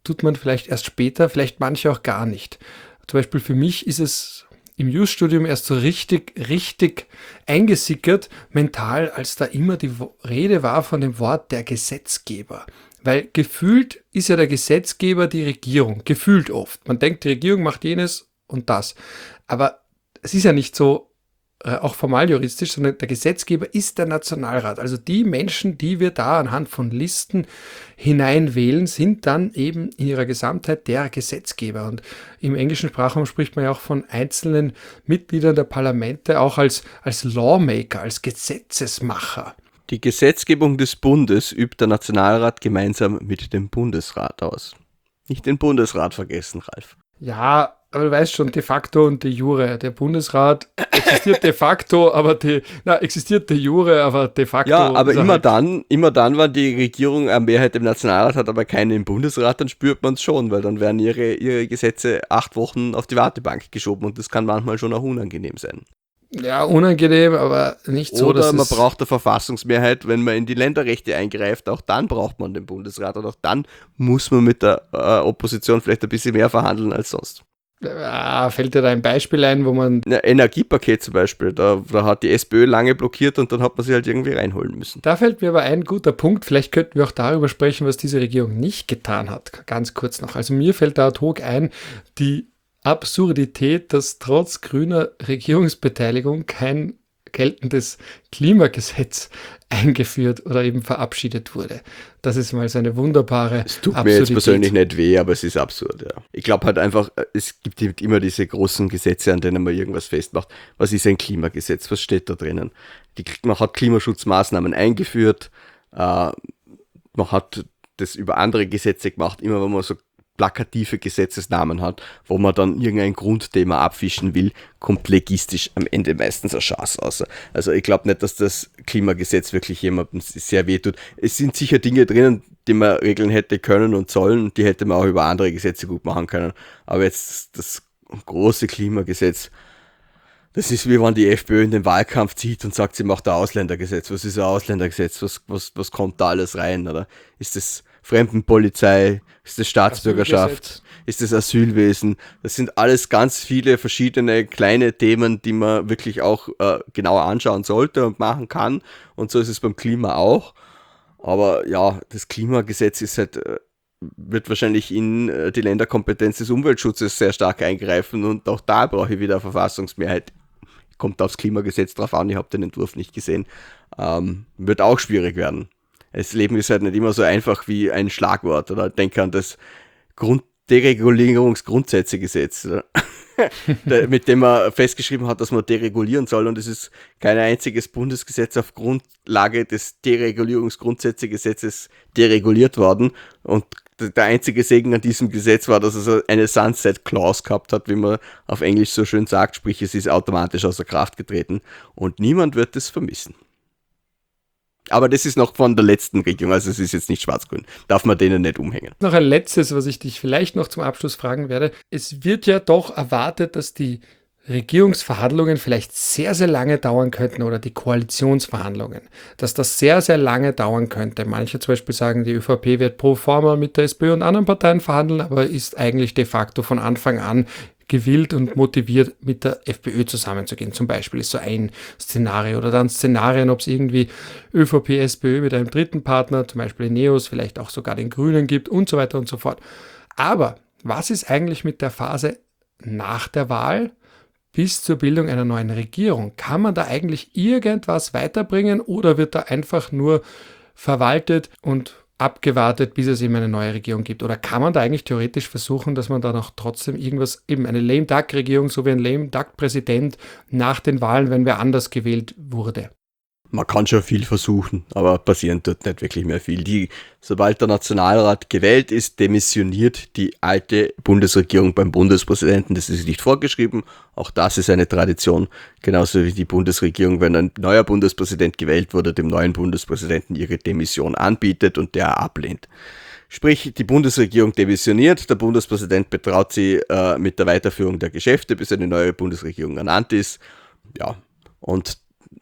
Speaker 1: tut man vielleicht erst später, vielleicht manche auch gar nicht. Zum Beispiel für mich ist es im Jus-Studium erst so richtig eingesickert, mental, als da immer die Rede war von dem Wort der Gesetzgeber. Weil gefühlt ist ja der Gesetzgeber die Regierung, gefühlt oft. Man denkt, die Regierung macht jenes und das. Aber es ist ja nicht so, auch formal juristisch, sondern der Gesetzgeber ist der Nationalrat. Also die Menschen, die wir da anhand von Listen hineinwählen, sind dann eben in ihrer Gesamtheit der Gesetzgeber. Und im englischen Sprachraum spricht man ja auch von einzelnen Mitgliedern der Parlamente auch als Lawmaker, als Gesetzesmacher.
Speaker 2: Die Gesetzgebung des Bundes übt der Nationalrat gemeinsam mit dem Bundesrat aus. Nicht den Bundesrat vergessen, Ralf.
Speaker 1: Ja, aber du weißt schon, de facto und de jure. Der Bundesrat existiert de facto, existiert de jure, aber de facto.
Speaker 2: Ja, aber immer dann, wenn die Regierung eine Mehrheit im Nationalrat hat, aber keine im Bundesrat, dann spürt man es schon, weil dann werden ihre Gesetze 8 Wochen auf die Wartebank geschoben und das kann manchmal schon auch unangenehm sein.
Speaker 1: Ja, unangenehm, aber nicht so,
Speaker 2: dass man braucht eine Verfassungsmehrheit, wenn man in die Länderrechte eingreift, auch dann braucht man den Bundesrat und auch dann muss man mit der Opposition vielleicht ein bisschen mehr verhandeln als sonst.
Speaker 1: Fällt dir da ein Beispiel ein, wo man...
Speaker 2: Energiepaket zum Beispiel, da hat die SPÖ lange blockiert und dann hat man sie halt irgendwie reinholen müssen.
Speaker 1: Da fällt mir aber ein guter Punkt, vielleicht könnten wir auch darüber sprechen, was diese Regierung nicht getan hat, ganz kurz noch. Also mir fällt da ad hoc ein, die Absurdität, dass trotz grüner Regierungsbeteiligung kein geltendes Klimagesetz eingeführt oder eben verabschiedet wurde. Das ist mal so eine wunderbare Absurdität.
Speaker 2: Es tut mir jetzt persönlich nicht weh, aber es ist absurd, ja. Ich glaube halt einfach, es gibt immer diese großen Gesetze, an denen man irgendwas festmacht. Was ist ein Klimagesetz? Was steht da drinnen? Man hat Klimaschutzmaßnahmen eingeführt, man hat das über andere Gesetze gemacht, immer wenn man so plakative Gesetzesnamen hat, wo man dann irgendein Grundthema abfischen will, kommt legistisch am Ende meistens ein Schatz raus. Also ich glaube nicht, dass das Klimagesetz wirklich jemandem sehr wehtut. Es sind sicher Dinge drinnen, die man regeln hätte können und sollen, die hätte man auch über andere Gesetze gut machen können. Aber jetzt das große Klimagesetz, das ist wie wenn die FPÖ in den Wahlkampf zieht und sagt, sie macht ein Ausländergesetz. Was ist ein Ausländergesetz? Was kommt da alles rein? Oder ist das Fremdenpolizei? Ist das Staatsbürgerschaft? Ist das Asylwesen? Das sind alles ganz viele verschiedene kleine Themen, die man wirklich auch genauer anschauen sollte und machen kann. Und so ist es beim Klima auch. Aber ja, das Klimagesetz ist halt, wird wahrscheinlich in die Länderkompetenz des Umweltschutzes sehr stark eingreifen und auch da brauche ich wieder eine Verfassungsmehrheit. Kommt aufs Klimagesetz drauf an, ich habe den Entwurf nicht gesehen. Wird auch schwierig werden. Das Leben ist halt nicht immer so einfach wie ein Schlagwort. Oder denke an das Deregulierungsgrundsätzegesetz, mit dem man festgeschrieben hat, dass man deregulieren soll. Und es ist kein einziges Bundesgesetz auf Grundlage des Deregulierungsgrundsätzegesetzes dereguliert worden. Und der einzige Segen an diesem Gesetz war, dass es eine Sunset Clause gehabt hat, wie man auf Englisch so schön sagt, sprich es ist automatisch außer Kraft getreten. Und niemand wird es vermissen. Aber das ist noch von der letzten Regierung, also es ist jetzt nicht schwarz-grün. Darf man denen nicht umhängen.
Speaker 1: Noch ein letztes, was ich dich vielleicht noch zum Abschluss fragen werde. Es wird ja doch erwartet, dass die Regierungsverhandlungen vielleicht sehr, sehr lange dauern könnten oder die Koalitionsverhandlungen, dass das sehr, sehr lange dauern könnte. Manche zum Beispiel sagen, die ÖVP wird pro forma mit der SPÖ und anderen Parteien verhandeln, aber ist eigentlich de facto von Anfang an gewillt und motiviert, mit der FPÖ zusammenzugehen. Zum Beispiel ist so ein Szenario oder dann Szenarien, ob es irgendwie ÖVP, SPÖ mit einem dritten Partner, zum Beispiel Neos, vielleicht auch sogar den Grünen gibt und so weiter und so fort. Aber was ist eigentlich mit der Phase nach der Wahl bis zur Bildung einer neuen Regierung? Kann man da eigentlich irgendwas weiterbringen oder wird da einfach nur verwaltet und abgewartet, bis es eben eine neue Regierung gibt? Oder kann man da eigentlich theoretisch versuchen, dass man da noch trotzdem irgendwas, eben eine lame duck Regierung, so wie ein lame duck Präsident nach den Wahlen, wenn wer anders gewählt wurde?
Speaker 2: Man kann schon viel versuchen, aber passieren tut nicht wirklich mehr viel. Sobald der Nationalrat gewählt ist, demissioniert die alte Bundesregierung beim Bundespräsidenten. Das ist nicht vorgeschrieben. Auch das ist eine Tradition. Genauso wie die Bundesregierung, wenn ein neuer Bundespräsident gewählt wurde, dem neuen Bundespräsidenten ihre Demission anbietet und der ablehnt. Sprich, die Bundesregierung demissioniert, der Bundespräsident betraut sie mit der Weiterführung der Geschäfte, bis eine neue Bundesregierung ernannt ist. Ja, und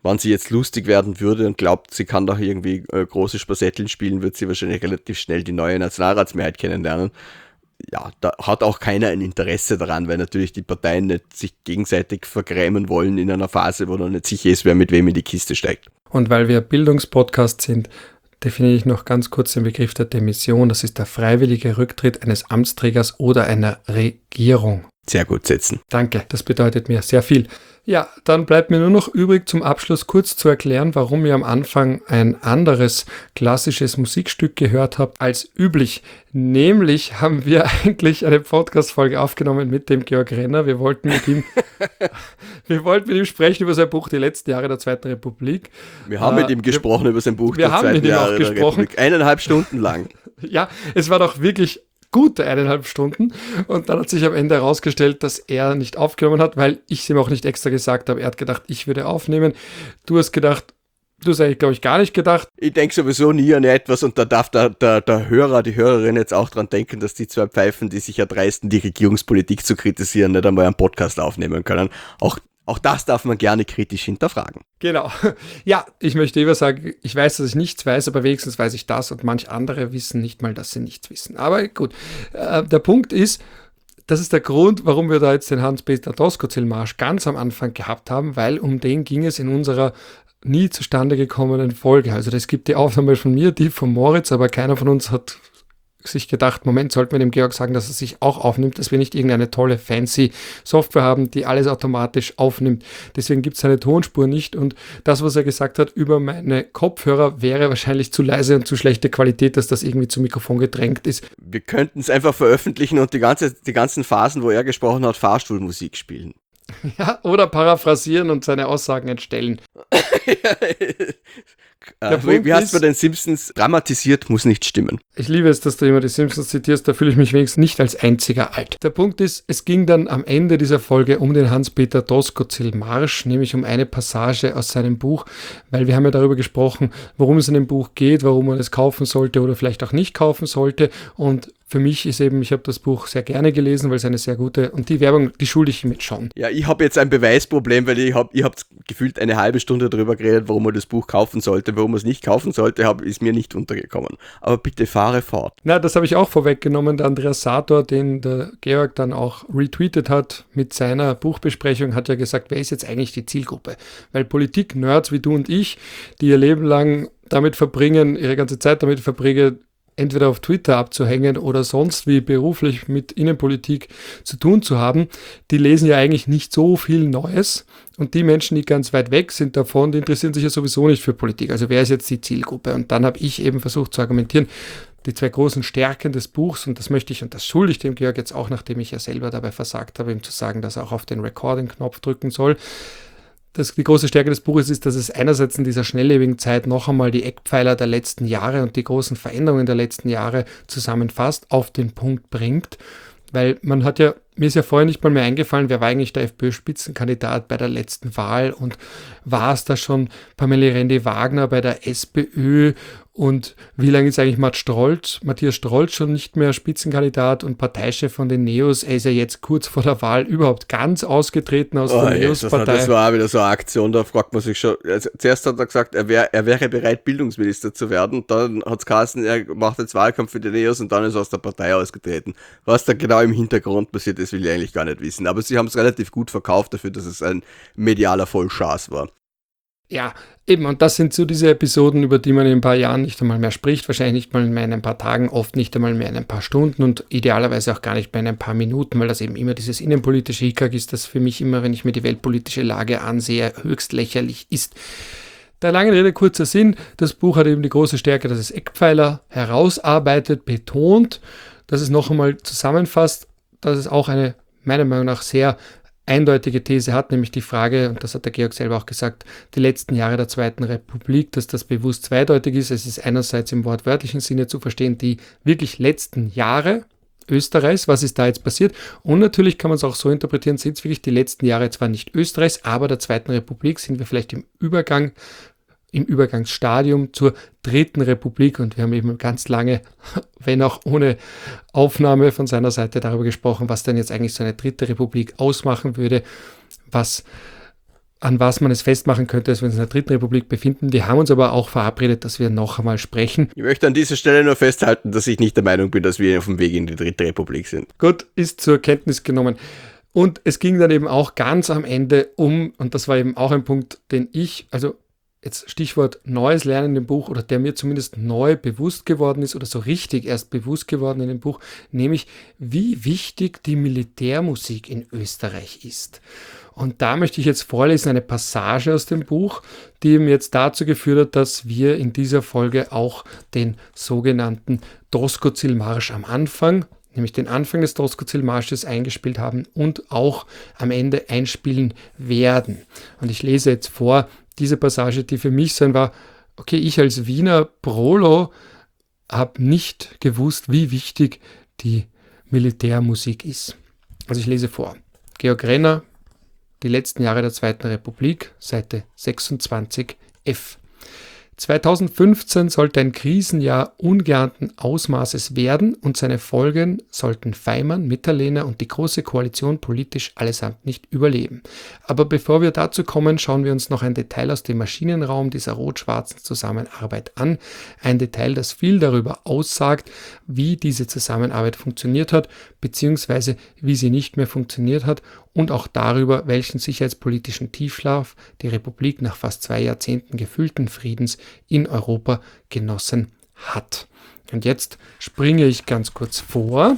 Speaker 2: Wenn sie jetzt lustig werden würde und glaubt, sie kann doch irgendwie große Spassetteln spielen, wird sie wahrscheinlich relativ schnell die neue Nationalratsmehrheit kennenlernen. Ja, da hat auch keiner ein Interesse daran, weil natürlich die Parteien nicht sich gegenseitig vergrämen wollen in einer Phase, wo noch nicht sicher ist, wer mit wem in die Kiste steigt.
Speaker 1: Und weil wir Bildungspodcast sind, definiere ich noch ganz kurz den Begriff der Demission. Das ist der freiwillige Rücktritt eines Amtsträgers oder einer Regierung.
Speaker 2: Sehr gut setzen.
Speaker 1: Danke, das bedeutet mir sehr viel. Ja, dann bleibt mir nur noch übrig, zum Abschluss kurz zu erklären, warum ihr am Anfang ein anderes klassisches Musikstück gehört habt als üblich. Nämlich haben wir eigentlich eine Podcast-Folge aufgenommen mit dem Georg Renner. Wir wollten mit ihm sprechen über sein Buch Die letzten Jahre der Zweiten Republik.
Speaker 2: Wir haben mit ihm gesprochen über sein Buch
Speaker 1: Die Zweiten Jahre der Republik.
Speaker 2: 1,5 Stunden lang.
Speaker 1: Ja, es war doch wirklich gute 1,5 Stunden und dann hat sich am Ende herausgestellt, dass er nicht aufgenommen hat, weil ich es ihm auch nicht extra gesagt habe. Er hat gedacht, ich würde aufnehmen. Du hast eigentlich, glaube ich, gar nicht gedacht.
Speaker 2: Ich denke sowieso nie an etwas und da darf der Hörer, die Hörerin jetzt auch dran denken, dass die zwei Pfeifen, die sich erdreisten, die Regierungspolitik zu kritisieren, nicht einmal einen Podcast aufnehmen können. Auch das darf man gerne kritisch hinterfragen.
Speaker 1: Genau. Ja, ich möchte immer sagen, ich weiß, dass ich nichts weiß, aber wenigstens weiß ich das und manch andere wissen nicht mal, dass sie nichts wissen. Aber gut, der Punkt ist, das ist der Grund, warum wir da jetzt den Hans-Peter Doskozil-Marsch ganz am Anfang gehabt haben, weil um den ging es in unserer nie zustande gekommenen Folge. Also es gibt die Aufnahme von mir, die von Moritz, aber keiner von uns hat sich gedacht, Moment, sollten wir dem Georg sagen, dass er sich auch aufnimmt, dass wir nicht irgendeine tolle, fancy Software haben, die alles automatisch aufnimmt. Deswegen gibt es seine Tonspur nicht und das, was er gesagt hat über meine Kopfhörer, wäre wahrscheinlich zu leise und zu schlechte Qualität, dass das irgendwie zum Mikrofon gedrängt ist.
Speaker 2: Wir könnten es einfach veröffentlichen und die ganzen Phasen, wo er gesprochen hat, Fahrstuhlmusik spielen.
Speaker 1: Ja, oder paraphrasieren und seine Aussagen entstellen.
Speaker 2: Wie hast du bei den Simpsons dramatisiert, muss nicht stimmen.
Speaker 1: Ich liebe es, dass du immer die Simpsons zitierst, da fühle ich mich wenigstens nicht als einziger alt. Der Punkt ist, es ging dann am Ende dieser Folge um den Hans-Peter Doskozil-Marsch, nämlich um eine Passage aus seinem Buch, weil wir haben ja darüber gesprochen, worum es in dem Buch geht, warum man es kaufen sollte oder vielleicht auch nicht kaufen sollte und für mich ist eben, ich habe das Buch sehr gerne gelesen, weil es eine sehr gute, und die Werbung, die schulde ich ihm jetzt schon.
Speaker 2: Ja, ich habe jetzt ein Beweisproblem, weil ihr habt gefühlt eine halbe Stunde darüber geredet, warum man das Buch kaufen sollte, warum man es nicht kaufen sollte, ist mir nicht untergekommen. Aber bitte fahre fort.
Speaker 1: Na, das habe ich auch vorweggenommen. Der Andreas Sator, den der Georg dann auch retweetet hat mit seiner Buchbesprechung, hat ja gesagt, wer ist jetzt eigentlich die Zielgruppe? Weil Politik-Nerds wie du und ich, die ihr Leben lang damit verbringen, ihre ganze Zeit damit verbringen, entweder auf Twitter abzuhängen oder sonst wie beruflich mit Innenpolitik zu tun zu haben, die lesen ja eigentlich nicht so viel Neues und die Menschen, die ganz weit weg sind davon, die interessieren sich ja sowieso nicht für Politik. Also wer ist jetzt die Zielgruppe? Und dann habe ich eben versucht zu argumentieren, die zwei großen Stärken des Buchs, und das möchte ich, und das schulde ich dem Georg jetzt auch, nachdem ich ja selber dabei versagt habe, ihm zu sagen, dass er auch auf den Recording-Knopf drücken soll. Die große Stärke des Buches ist, dass es einerseits in dieser schnelllebigen Zeit noch einmal die Eckpfeiler der letzten Jahre und die großen Veränderungen der letzten Jahre zusammenfasst, auf den Punkt bringt, weil mir ist ja vorher nicht mal mehr eingefallen, wer war eigentlich der FPÖ-Spitzenkandidat bei der letzten Wahl und war es da schon Pamela Rendi-Wagner bei der SPÖ und wie lange ist eigentlich Matthias Strolz schon nicht mehr Spitzenkandidat und Parteichef von den Neos? Er ist ja jetzt kurz vor der Wahl überhaupt ganz ausgetreten aus der Neos-Partei.
Speaker 2: Das war auch wieder so eine Aktion, da fragt man sich schon, also zuerst hat er gesagt, er wäre bereit, Bildungsminister zu werden, dann hat es geheißen, er macht jetzt Wahlkampf für die Neos und dann ist er aus der Partei ausgetreten. Was da genau im Hintergrund passiert, das will ich eigentlich gar nicht wissen, aber sie haben es relativ gut verkauft dafür, dass es ein medialer Vollschaß war.
Speaker 1: Ja, eben, und das sind so diese Episoden, über die man in ein paar Jahren nicht einmal mehr spricht, wahrscheinlich nicht mal mehr in ein paar Tagen, oft nicht einmal mehr in ein paar Stunden und idealerweise auch gar nicht mehr in ein paar Minuten, weil das eben immer dieses innenpolitische Hickhack ist, das für mich immer, wenn ich mir die weltpolitische Lage ansehe, höchst lächerlich ist. Der lange Rede, kurzer Sinn, das Buch hat eben die große Stärke, dass es Eckpfeiler herausarbeitet, betont, dass es noch einmal zusammenfasst, dass es auch eine, meiner Meinung nach, sehr eindeutige These hat, nämlich die Frage, und das hat der Georg selber auch gesagt, die letzten Jahre der Zweiten Republik, dass das bewusst zweideutig ist. Es ist einerseits im wortwörtlichen Sinne zu verstehen, die wirklich letzten Jahre Österreichs, was ist da jetzt passiert? Und natürlich kann man es auch so interpretieren, sind es wirklich die letzten Jahre zwar nicht Österreichs, aber der Zweiten Republik, sind wir vielleicht im Übergangsstadium zur Dritten Republik und wir haben eben ganz lange, wenn auch ohne Aufnahme von seiner Seite darüber gesprochen, was denn jetzt eigentlich so eine Dritte Republik ausmachen würde, was an was man es festmachen könnte, dass wir uns in der Dritten Republik befinden. Wir haben uns aber auch verabredet, dass wir noch einmal sprechen.
Speaker 2: Ich möchte an dieser Stelle nur festhalten, dass ich nicht der Meinung bin, dass wir auf dem Weg in die Dritte Republik sind.
Speaker 1: Gut, ist zur Kenntnis genommen. Und es ging dann eben auch ganz am Ende und das war eben auch ein Punkt, also jetzt Stichwort neues Lernen in dem Buch, oder der mir zumindest neu bewusst geworden ist oder so richtig erst bewusst geworden in dem Buch, nämlich wie wichtig die Militärmusik in Österreich ist. Und da möchte ich jetzt vorlesen eine Passage aus dem Buch, die mir jetzt dazu geführt hat, dass wir in dieser Folge auch den sogenannten Doskozil-Marsch am Anfang, nämlich den Anfang des Doskozil-Marsches eingespielt haben und auch am Ende einspielen werden. Und ich lese jetzt vor, diese Passage, die für mich so war, okay, ich als Wiener Prolo habe nicht gewusst, wie wichtig die Militärmusik ist. Also ich lese vor. Georg Renner, die letzten Jahre der Zweiten Republik, Seite 26f. 2015 sollte ein Krisenjahr ungeahnten Ausmaßes werden und seine Folgen sollten Feimann, Mitterlehner und die Große Koalition politisch allesamt nicht überleben. Aber bevor wir dazu kommen, schauen wir uns noch ein Detail aus dem Maschinenraum dieser rot-schwarzen Zusammenarbeit an. Ein Detail, das viel darüber aussagt, wie diese Zusammenarbeit funktioniert hat, beziehungsweise wie sie nicht mehr funktioniert hat, und auch darüber, welchen sicherheitspolitischen Tiefschlaf die Republik nach fast 2 Jahrzehnten gefühlten Friedens in Europa genossen hat. Und jetzt springe ich ganz kurz vor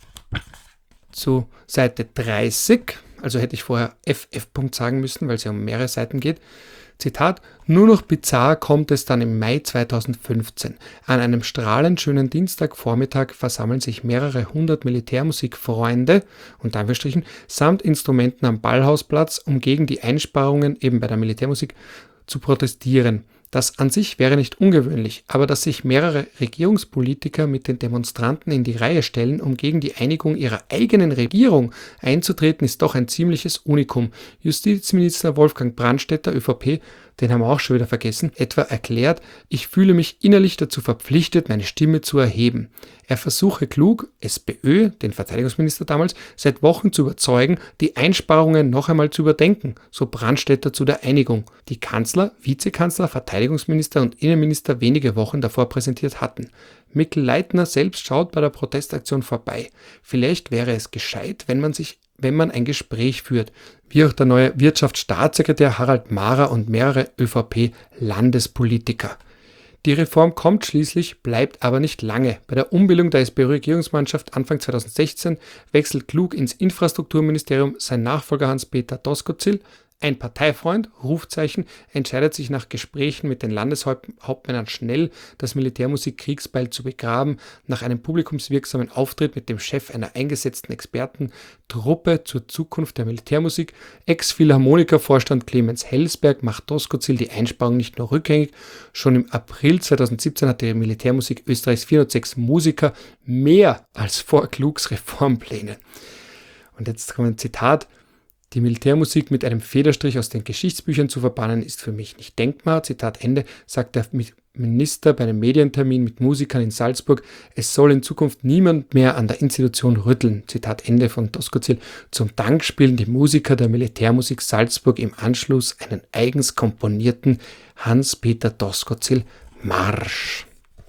Speaker 1: zu Seite 30, also hätte ich vorher FF. sagen müssen, weil es ja um mehrere Seiten geht. Zitat, nur noch bizarr kommt es dann im Mai 2015. An einem strahlend schönen Dienstagvormittag versammeln sich mehrere hundert Militärmusikfreunde, unter Anführungsstrichen, samt Instrumenten am Ballhausplatz, um gegen die Einsparungen eben bei der Militärmusik zu protestieren. Das an sich wäre nicht ungewöhnlich, aber dass sich mehrere Regierungspolitiker mit den Demonstranten in die Reihe stellen, um gegen die Einigung ihrer eigenen Regierung einzutreten, ist doch ein ziemliches Unikum. Justizminister Wolfgang Brandstätter, ÖVP, den haben wir auch schon wieder vergessen, etwa erklärt, ich fühle mich innerlich dazu verpflichtet, meine Stimme zu erheben. Er versuche klug, SPÖ, den Verteidigungsminister damals, seit Wochen zu überzeugen, die Einsparungen noch einmal zu überdenken, so Brandstätter zu der Einigung, die Kanzler, Vizekanzler, Verteidigungsminister und Innenminister wenige Wochen davor präsentiert hatten. Mikl Leitner selbst schaut bei der Protestaktion vorbei. Vielleicht wäre es gescheit, wenn man ein Gespräch führt, wie auch der neue Wirtschaftsstaatssekretär Harald Mahrer und mehrere ÖVP-Landespolitiker. Die Reform kommt schließlich, bleibt aber nicht lange. Bei der Umbildung der SPÖ-Regierungsmannschaft Anfang 2016 wechselt klug ins Infrastrukturministerium sein Nachfolger Hans-Peter Doskozil. Ein Parteifreund, Rufzeichen, entscheidet sich nach Gesprächen mit den Landeshauptmännern schnell, das Militärmusik-Kriegsbeil zu begraben. Nach einem publikumswirksamen Auftritt mit dem Chef einer eingesetzten Expertentruppe zur Zukunft der Militärmusik, Ex-Philharmoniker-Vorstand Clemens Hellsberg, macht Doskozil die Einsparung nicht nur rückgängig. Schon im April 2017 hatte die Militärmusik Österreichs 406 Musiker mehr als vor Klugs Reformpläne. Und jetzt kommt ein Zitat. Die Militärmusik mit einem Federstrich aus den Geschichtsbüchern zu verbannen, ist für mich nicht denkbar. Zitat Ende, sagt der Minister bei einem Medientermin mit Musikern in Salzburg. Es soll in Zukunft niemand mehr an der Institution rütteln. Zitat Ende von Doskozil. Zum Dank spielen die Musiker der Militärmusik Salzburg im Anschluss einen eigens komponierten Hans-Peter Doskozil Marsch.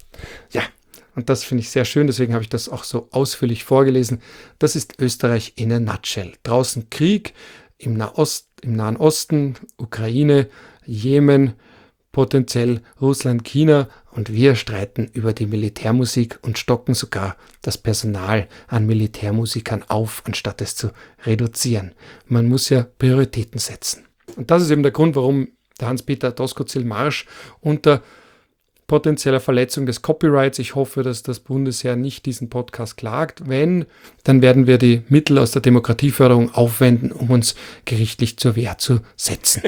Speaker 1: Ja, und das finde ich sehr schön, deswegen habe ich das auch so ausführlich vorgelesen. Das ist Österreich in a nutshell. Draußen Krieg im Nahen Osten, Ukraine, Jemen, potenziell Russland, China, und wir streiten über die Militärmusik und stocken sogar das Personal an Militärmusikern auf, anstatt es zu reduzieren. Man muss ja Prioritäten setzen. Und das ist eben der Grund, warum der Hans-Peter Doskozil Marsch unter potenzieller Verletzung des Copyrights. Ich hoffe, dass das Bundesheer nicht diesen Podcast klagt. Wenn, dann werden wir die Mittel aus der Demokratieförderung aufwenden, um uns gerichtlich zur Wehr zu setzen.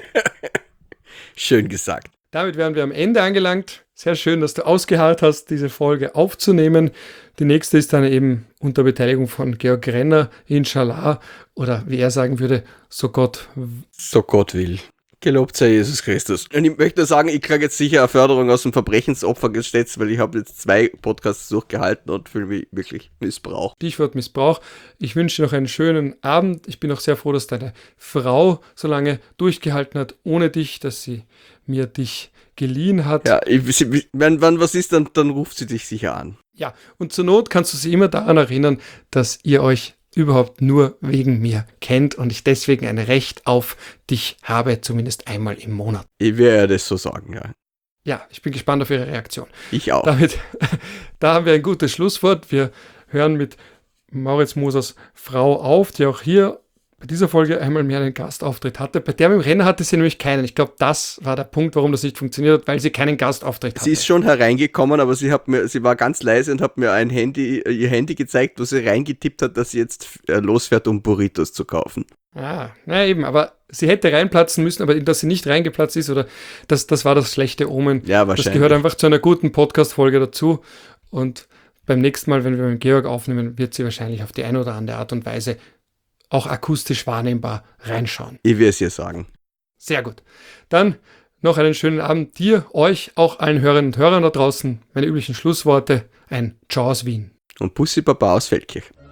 Speaker 2: Schön gesagt.
Speaker 1: Damit wären wir am Ende angelangt. Sehr schön, dass du ausgeharrt hast, diese Folge aufzunehmen. Die nächste ist dann eben unter Beteiligung von Georg Renner, Inshallah, oder wie er sagen würde, so Gott
Speaker 2: will. Gelobt sei Jesus Christus. Und ich möchte sagen, ich kriege jetzt sicher eine Förderung aus dem Verbrechensopfergesetz, weil ich habe jetzt 2 Podcasts durchgehalten und fühle mich wirklich missbraucht.
Speaker 1: Stichwort Missbrauch. Ich wünsche dir noch einen schönen Abend. Ich bin auch sehr froh, dass deine Frau so lange durchgehalten hat ohne dich, dass sie mir dich geliehen hat.
Speaker 2: Ja, wenn was ist, dann ruft sie dich sicher an.
Speaker 1: Ja, und zur Not kannst du sie immer daran erinnern, dass ihr euch überhaupt nur wegen mir kennt und ich deswegen ein Recht auf dich habe, zumindest einmal im Monat.
Speaker 2: Ich werde das so sagen, ja.
Speaker 1: Ja, ich bin gespannt auf Ihre Reaktion.
Speaker 2: Ich auch.
Speaker 1: Da haben wir ein gutes Schlusswort. Wir hören mit Maurizz Mosers Frau auf, die auch hier bei dieser Folge einmal mehr einen Gastauftritt hatte. Bei der mit dem Rennen hatte sie nämlich keinen. Ich glaube, das war der Punkt, warum das nicht funktioniert hat, weil sie keinen Gastauftritt hatte.
Speaker 2: Sie ist schon hereingekommen, aber sie war ganz leise und hat mir ihr Handy gezeigt, wo sie reingetippt hat, dass sie jetzt losfährt, um Burritos zu kaufen.
Speaker 1: Na eben, aber sie hätte reinplatzen müssen, aber dass sie nicht reingeplatzt ist, oder das war das schlechte Omen.
Speaker 2: Ja, wahrscheinlich.
Speaker 1: Das gehört einfach zu einer guten Podcast-Folge dazu. Und beim nächsten Mal, wenn wir mit Georg aufnehmen, wird sie wahrscheinlich auf die eine oder andere Art und Weise auch akustisch wahrnehmbar reinschauen.
Speaker 2: Ich will es ihr sagen.
Speaker 1: Sehr gut. Dann noch einen schönen Abend dir, euch, auch allen Hörerinnen und Hörern da draußen. Meine üblichen Schlussworte, ein Ciao aus Wien.
Speaker 2: Und Bussi Baba aus Feldkirch.